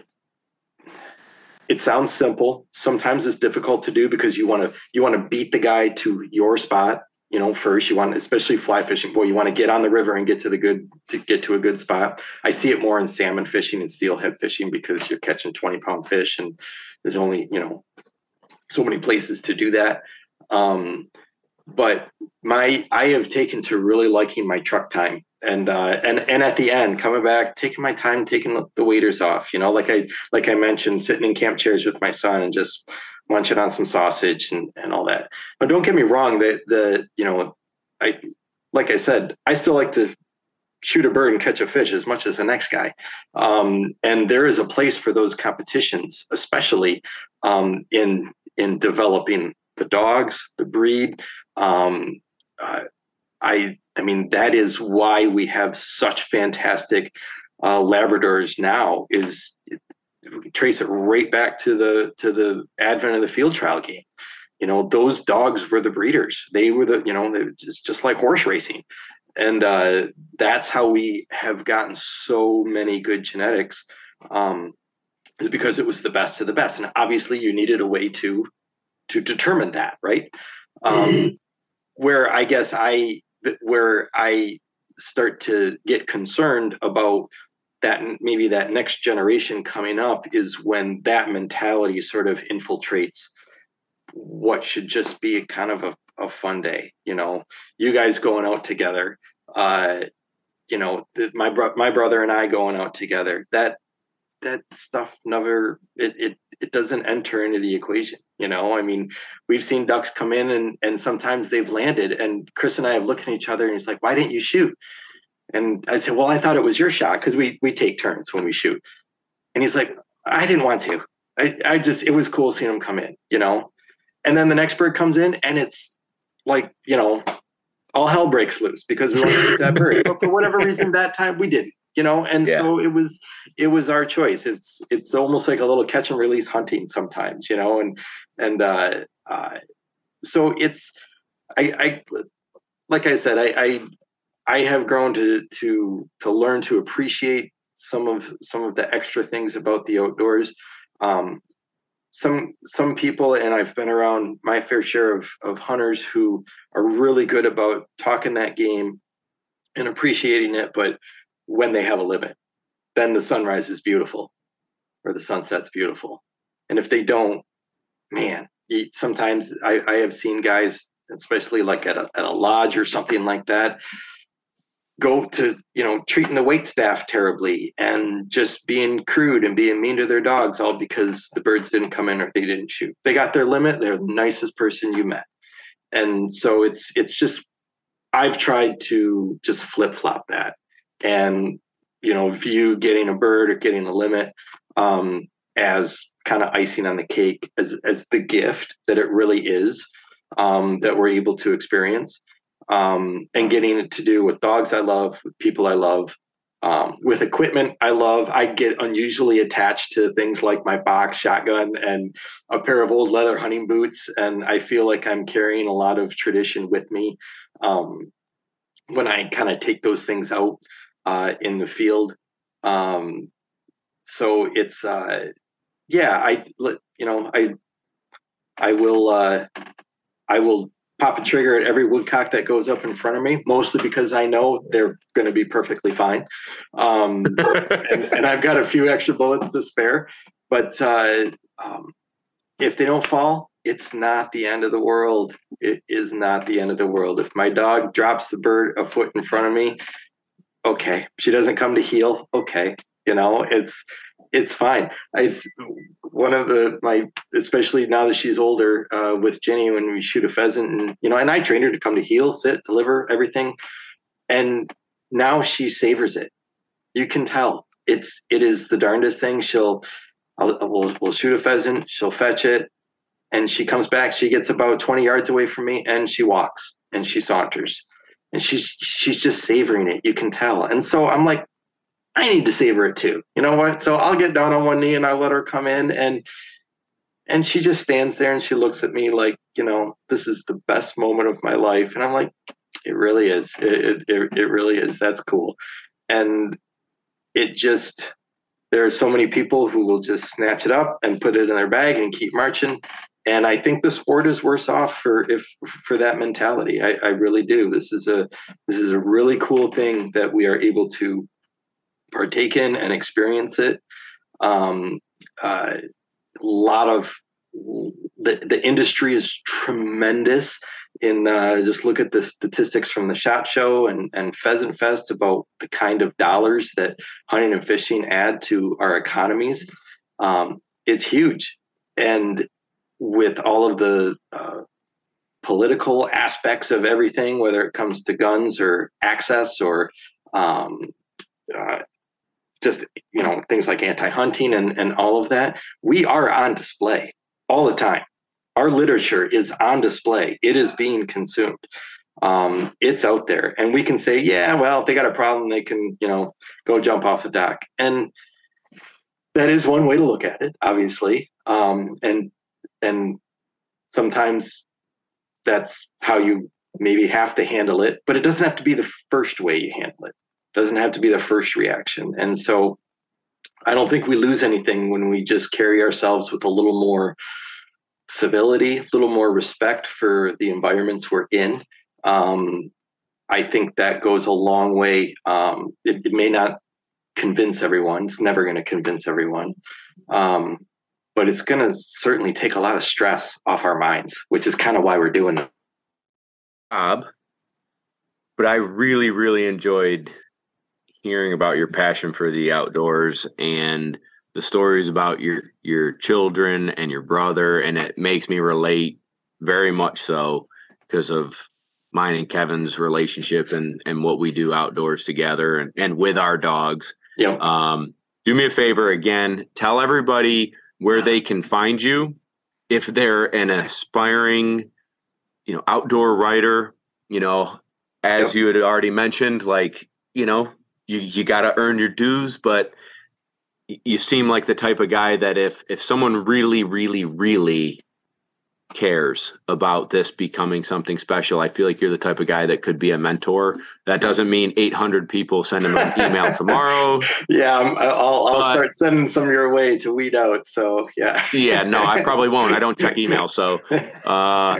it sounds simple. Sometimes it's difficult to do because you want to, you want to beat the guy to your spot, you know, first. You want, especially fly fishing, boy, you want to get on the river and get to the good, to get to a good spot. I see it more in salmon fishing and steelhead fishing because you're catching twenty pound fish and there's only, you know, so many places to do that. Um, but my, I have taken to really liking my truck time. And, uh, and, and at the end, coming back, taking my time, taking the waders off, you know, like I, like I mentioned, sitting in camp chairs with my son and just munching on some sausage and, and all that. But don't get me wrong, that the, you know, I, like I said, I still like to shoot a bird and catch a fish as much as the next guy. Um, and there is a place for those competitions, especially um, in, in developing the dogs, the breed. Um, uh, I, I mean, that is why we have such fantastic uh, Labradors now. Is we can trace it right back to the to the advent of the field trial game. You know, those dogs were the breeders. They were the, you know, they, just just like horse racing. and uh, that's how we have gotten so many good genetics, um, is because it was the best of the best. And obviously you needed a way to, to determine that, right? Um, mm-hmm. Where I guess I, where I start to get concerned about that, maybe that next generation coming up, is when that mentality sort of infiltrates what should just be kind of a, a fun day. You know, you guys going out together, uh, you know, the, my bro- my brother and I going out together, that, that stuff never, it, it, it doesn't enter into the equation. You know, I mean, we've seen ducks come in and, and sometimes they've landed, and Chris and I have looked at each other and he's like, why didn't you shoot? And I said, well, I thought it was your shot, because we, we take turns when we shoot. And he's like, I didn't want to. I, I just, it was cool seeing him come in, you know? And then the next bird comes in and it's like, you know, all hell breaks loose because we want to get that bird. But for whatever reason, that time we didn't, you know? And yeah. so it was, it was our choice. It's, it's almost like a little catch and release hunting sometimes, you know? And, and, uh, uh, so it's, I, I, like I said, I, I, I have grown to to to learn to appreciate some of some of the extra things about the outdoors. Um, some some people, and I've been around my fair share of of hunters who are really good about talking that game and appreciating it, but when they have a limit, then the sunrise is beautiful or the sunset's beautiful. And if they don't, man, sometimes I, I have seen guys, especially like at a at a lodge or something like that, go to, you know, treating the wait staff terribly and just being crude and being mean to their dogs, all because the birds didn't come in or they didn't shoot. They got their limit. They're the nicest person you met. And so it's, it's just, I've tried to just flip flop that and, you know, view getting a bird or getting a limit um, as kind of icing on the cake, as, as the gift that it really is, um, that we're able to experience. Um, and getting it to do with dogs I love, with people I love, um, with equipment I love. I get unusually attached to things like my box shotgun and a pair of old leather hunting boots, and I feel like I'm carrying a lot of tradition with me um, when I kind of take those things out uh, in the field. Um, so it's, uh, yeah, I, you know, I, I will, uh, I will. pop a trigger at every woodcock that goes up in front of me, mostly because I know they're going to be perfectly fine. Um, and, and I've got a few extra bullets to spare, but uh, um, if they don't fall, it's not the end of the world. It is not the end of the world. If my dog drops the bird a foot in front of me, okay. She doesn't come to heel. Okay. You know, it's, it's fine. It's one of the, my, especially now that she's older uh, with Jenny, when we shoot a pheasant and, you know, and I trained her to come to heel, sit, deliver everything. And now she savors it. You can tell it's, it is the darndest thing. She'll, I'll, we'll, we'll shoot a pheasant. She'll fetch it. And she comes back, she gets about twenty yards away from me and she walks and she saunters and she's, she's just savoring it. You can tell. And so I'm like, I need to savor it too. You know what? So I'll get down on one knee and I let her come in, and and she just stands there and she looks at me like, you know, this is the best moment of my life. And I'm like, it really is. It it, it really is. That's cool. And it just, there are so many people who will just snatch it up and put it in their bag and keep marching. And I think the sport is worse off for if for that mentality. I, I really do. This is a this is a really cool thing that we are able to partake in and experience it. Um, uh, a lot of the, the industry is tremendous in uh, just look at the statistics from the SHOT Show and, and Pheasant Fest about the kind of dollars that hunting and fishing add to our economies. Um, it's huge. And with all of the uh, political aspects of everything, whether it comes to guns or access or um, uh, just, you know, things like anti-hunting and, and all of that, we are on display all the time. Our literature is on display. It is being consumed. Um, it's out there. And we can say, yeah, well, if they got a problem, they can, you know, go jump off the dock. And that is one way to look at it, obviously. Um, and and sometimes that's how you maybe have to handle it, but it doesn't have to be the first way you handle it. It doesn't have to be the first reaction. And so I don't think we lose anything when we just carry ourselves with a little more civility, a little more respect for the environments we're in. Um, I think that goes a long way. Um, it, it may not convince everyone. It's never going to convince everyone. Um, but it's going to certainly take a lot of stress off our minds, which is kind of why we're doing it. Bob, but I really, really enjoyed hearing about your passion for the outdoors and the stories about your your children and your brother, and it makes me relate very much so because of mine and Kevin's relationship and and what we do outdoors together and, and with our dogs. Yep. Um, do me a favor again, tell everybody where they can find you if they're an aspiring, you know, outdoor writer. You know, as Yep. you had already mentioned, like, you know, you you got to earn your dues, but you seem like the type of guy that if if someone really, really, really cares about this becoming something special, I feel like you're the type of guy that could be a mentor. That doesn't mean eight hundred people send him an email tomorrow. Yeah, I'm, I'll, I'll But- start sending some your way to weed out. So, yeah. Yeah, no, I probably won't. I don't check email. So, uh,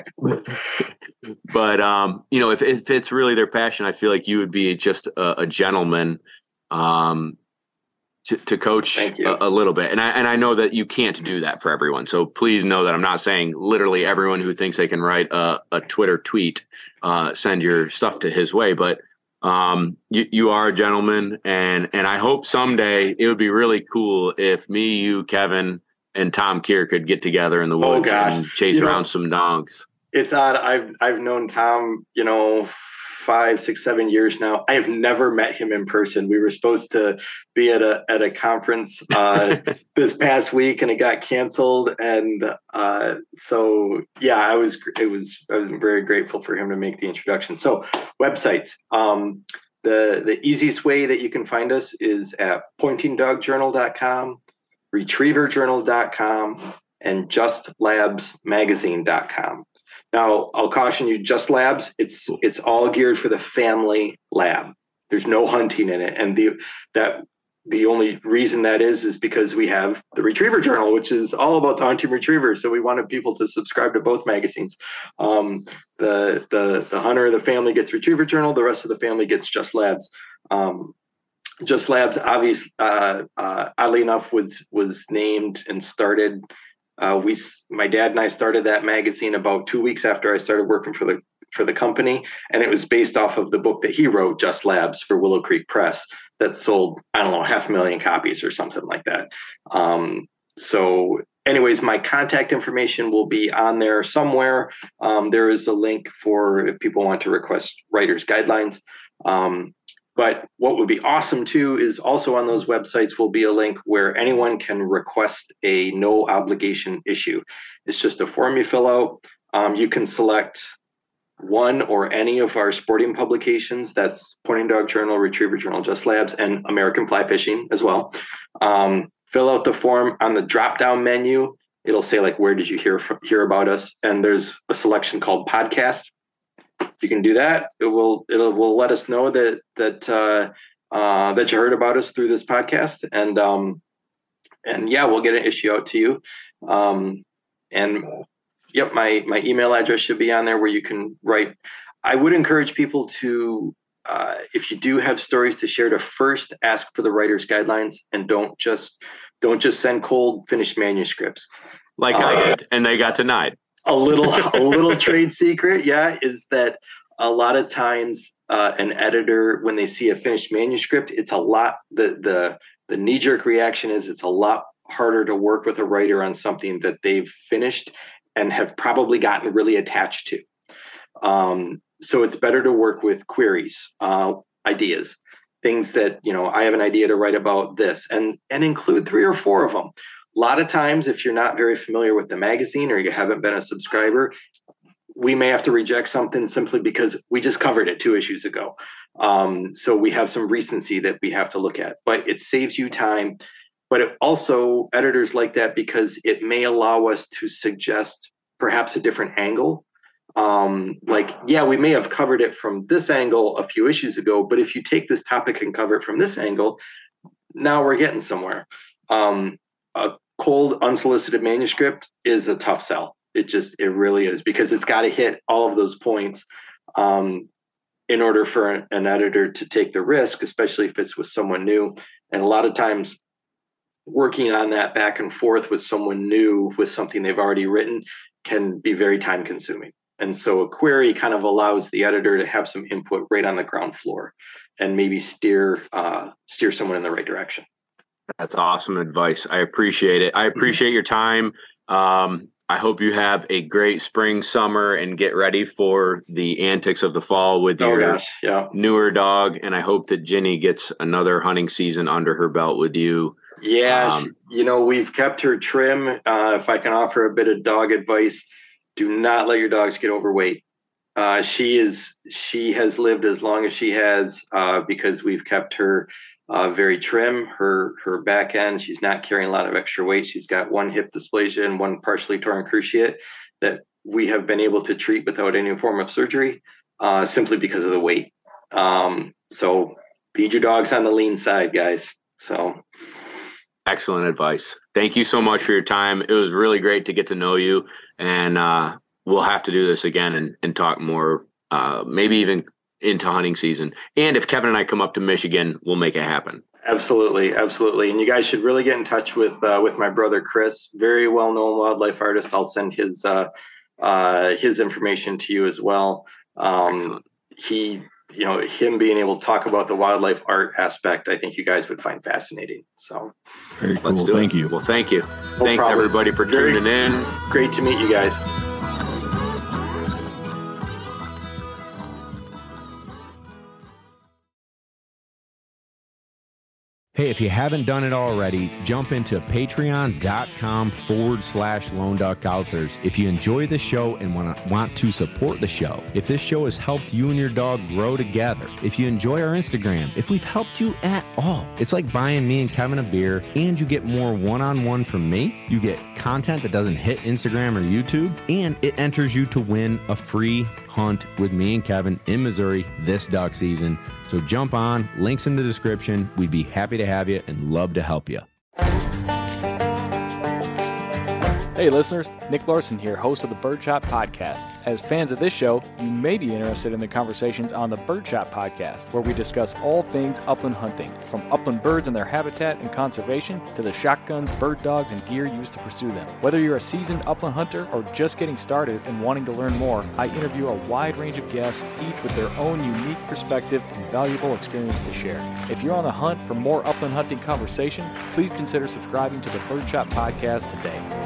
but, um, you know, if, if it's really their passion, I feel like you would be just a, a gentleman um, to, to coach Thank you. a, a little bit. And I, and I know that you can't do that for everyone. So please know that I'm not saying literally everyone who thinks they can write a, a Twitter tweet, uh, send your stuff to his way. But um, you, you are a gentleman. And, and I hope someday it would be really cool if me, you, Kevin, and Tom Keir could get together in the Oh, woods gosh. and chase You know- around some dogs. It's odd. I've I've known Tom, you know, five, six, seven years now. I have never met him in person. We were supposed to be at a at a conference uh, this past week, and it got canceled. And uh, so, yeah, I was it was I was very grateful for him to make the introduction. So, websites. Um, the the easiest way that you can find us is at pointing dog journal dot com, retriever journal dot com, and just labs magazine dot com. Now, I'll caution you, Just Labs, it's it's all geared for the family lab. There's no hunting in it. And the that the only reason that is is because we have the Retriever Journal, which is all about the hunting retriever. So we wanted people to subscribe to both magazines. Um, the, the, the hunter of the family gets Retriever Journal. The rest of the family gets Just Labs. Um, Just Labs, obviously, uh, uh, oddly enough, was was named and started Uh, we, my dad and I started that magazine about two weeks after I started working for the for the company, and it was based off of the book that he wrote, Just Labs, for Willow Creek Press, that sold, I don't know, half a million copies or something like that. Um, so, anyways, my contact information will be on there somewhere. Um, there is a link for if people want to request writer's guidelines. Um, But what would be awesome too is also on those websites will be a link where anyone can request a no obligation issue. It's just a form you fill out. Um, you can select one or any of our sporting publications. That's Pointing Dog Journal, Retriever Journal, Just Labs, and American Fly Fishing as well. Um, fill out the form. On the drop-down menu, it'll say like, where did you hear from, hear about us? And there's a selection called podcast. You can do that. It will it will let us know that that uh, uh, that you heard about us through this podcast, and um, and yeah, we'll get an issue out to you. Um, and yep, my my email address should be on there where you can write. I would encourage people to, uh, if you do have stories to share, to first ask for the writer's guidelines, and don't just don't just send cold finished manuscripts. Like uh, I did, and they got denied. A little, a little trade secret, yeah, is that a lot of times uh, an editor, when they see a finished manuscript, it's a lot. The the the knee jerk reaction is it's a lot harder to work with a writer on something that they've finished and have probably gotten really attached to. Um, so it's better to work with queries, uh, ideas, things that, you know, I have an idea to write about this, and and include three or four of them. A lot of times, if you're not very familiar with the magazine or you haven't been a subscriber, we may have to reject something simply because we just covered it two issues ago. Um, so we have some recency that we have to look at, but it saves you time. But it also, editors like that because it may allow us to suggest perhaps a different angle Um, like, yeah, we may have covered it from this angle a few issues ago, but if you take this topic and cover it from this angle, now we're getting somewhere. Um, a cold, unsolicited manuscript is a tough sell. It just, it really is, because it's got to hit all of those points um, in order for an, an editor to take the risk, especially if it's with someone new. And a lot of times working on that back and forth with someone new with something they've already written can be very time consuming. And so a query kind of allows the editor to have some input right on the ground floor and maybe steer uh, steer someone in the right direction. That's awesome advice. I appreciate it. I appreciate your time. Um, I hope you have a great spring, summer, and get ready for the antics of the fall with oh, your gosh, yeah. newer dog. And I hope that Ginny gets another hunting season under her belt with you. Yeah, um, she, you know, we've kept her trim. Uh, if I can offer a bit of dog advice, do not let your dogs get overweight. Uh, she is she has lived as long as she has uh, because we've kept her uh, very trim. Her her back end, she's not carrying a lot of extra weight. She's got one hip dysplasia and one partially torn cruciate that we have been able to treat without any form of surgery, uh, simply because of the weight. Um, so feed your dogs on the lean side, guys. So. Excellent advice. Thank you so much for your time. It was really great to get to know you, and uh, we'll have to do this again and, and talk more, uh, maybe even into hunting season. And if Kevin and I come up to Michigan, we'll make it happen. Absolutely. Absolutely. And you guys should really get in touch with, uh, with my brother, Chris, very well-known wildlife artist. I'll send his, uh, uh, his information to you as well. Um, Excellent. He, you know, him being able to talk about the wildlife art aspect, I think you guys would find fascinating. So very cool. Let's do Thank it. you. Well, thank you. No Thanks problems. everybody for Very tuning in. Great to meet you guys. Hey, if you haven't done it already, jump into patreon.com forward slash Lone Duck Outfitters. If you enjoy the show and want to, want to support the show, if this show has helped you and your dog grow together, if you enjoy our Instagram, if we've helped you at all, it's like buying me and Kevin a beer, and you get more one-on-one from me. You get content that doesn't hit Instagram or YouTube, and it enters you to win a free hunt with me and Kevin in Missouri this duck season. So jump on, links in the description. We'd be happy to have you and love to help you. Hey listeners, Nick Larson here, host of the Birdshot Podcast. As fans of this show, you may be interested in the conversations on the Birdshot Podcast, where we discuss all things upland hunting, from upland birds and their habitat and conservation, to the shotguns, bird dogs, and gear used to pursue them. Whether you're a seasoned upland hunter or just getting started and wanting to learn more, I interview a wide range of guests, each with their own unique perspective and valuable experience to share. If you're on the hunt for more upland hunting conversation, please consider subscribing to the Birdshot Podcast today.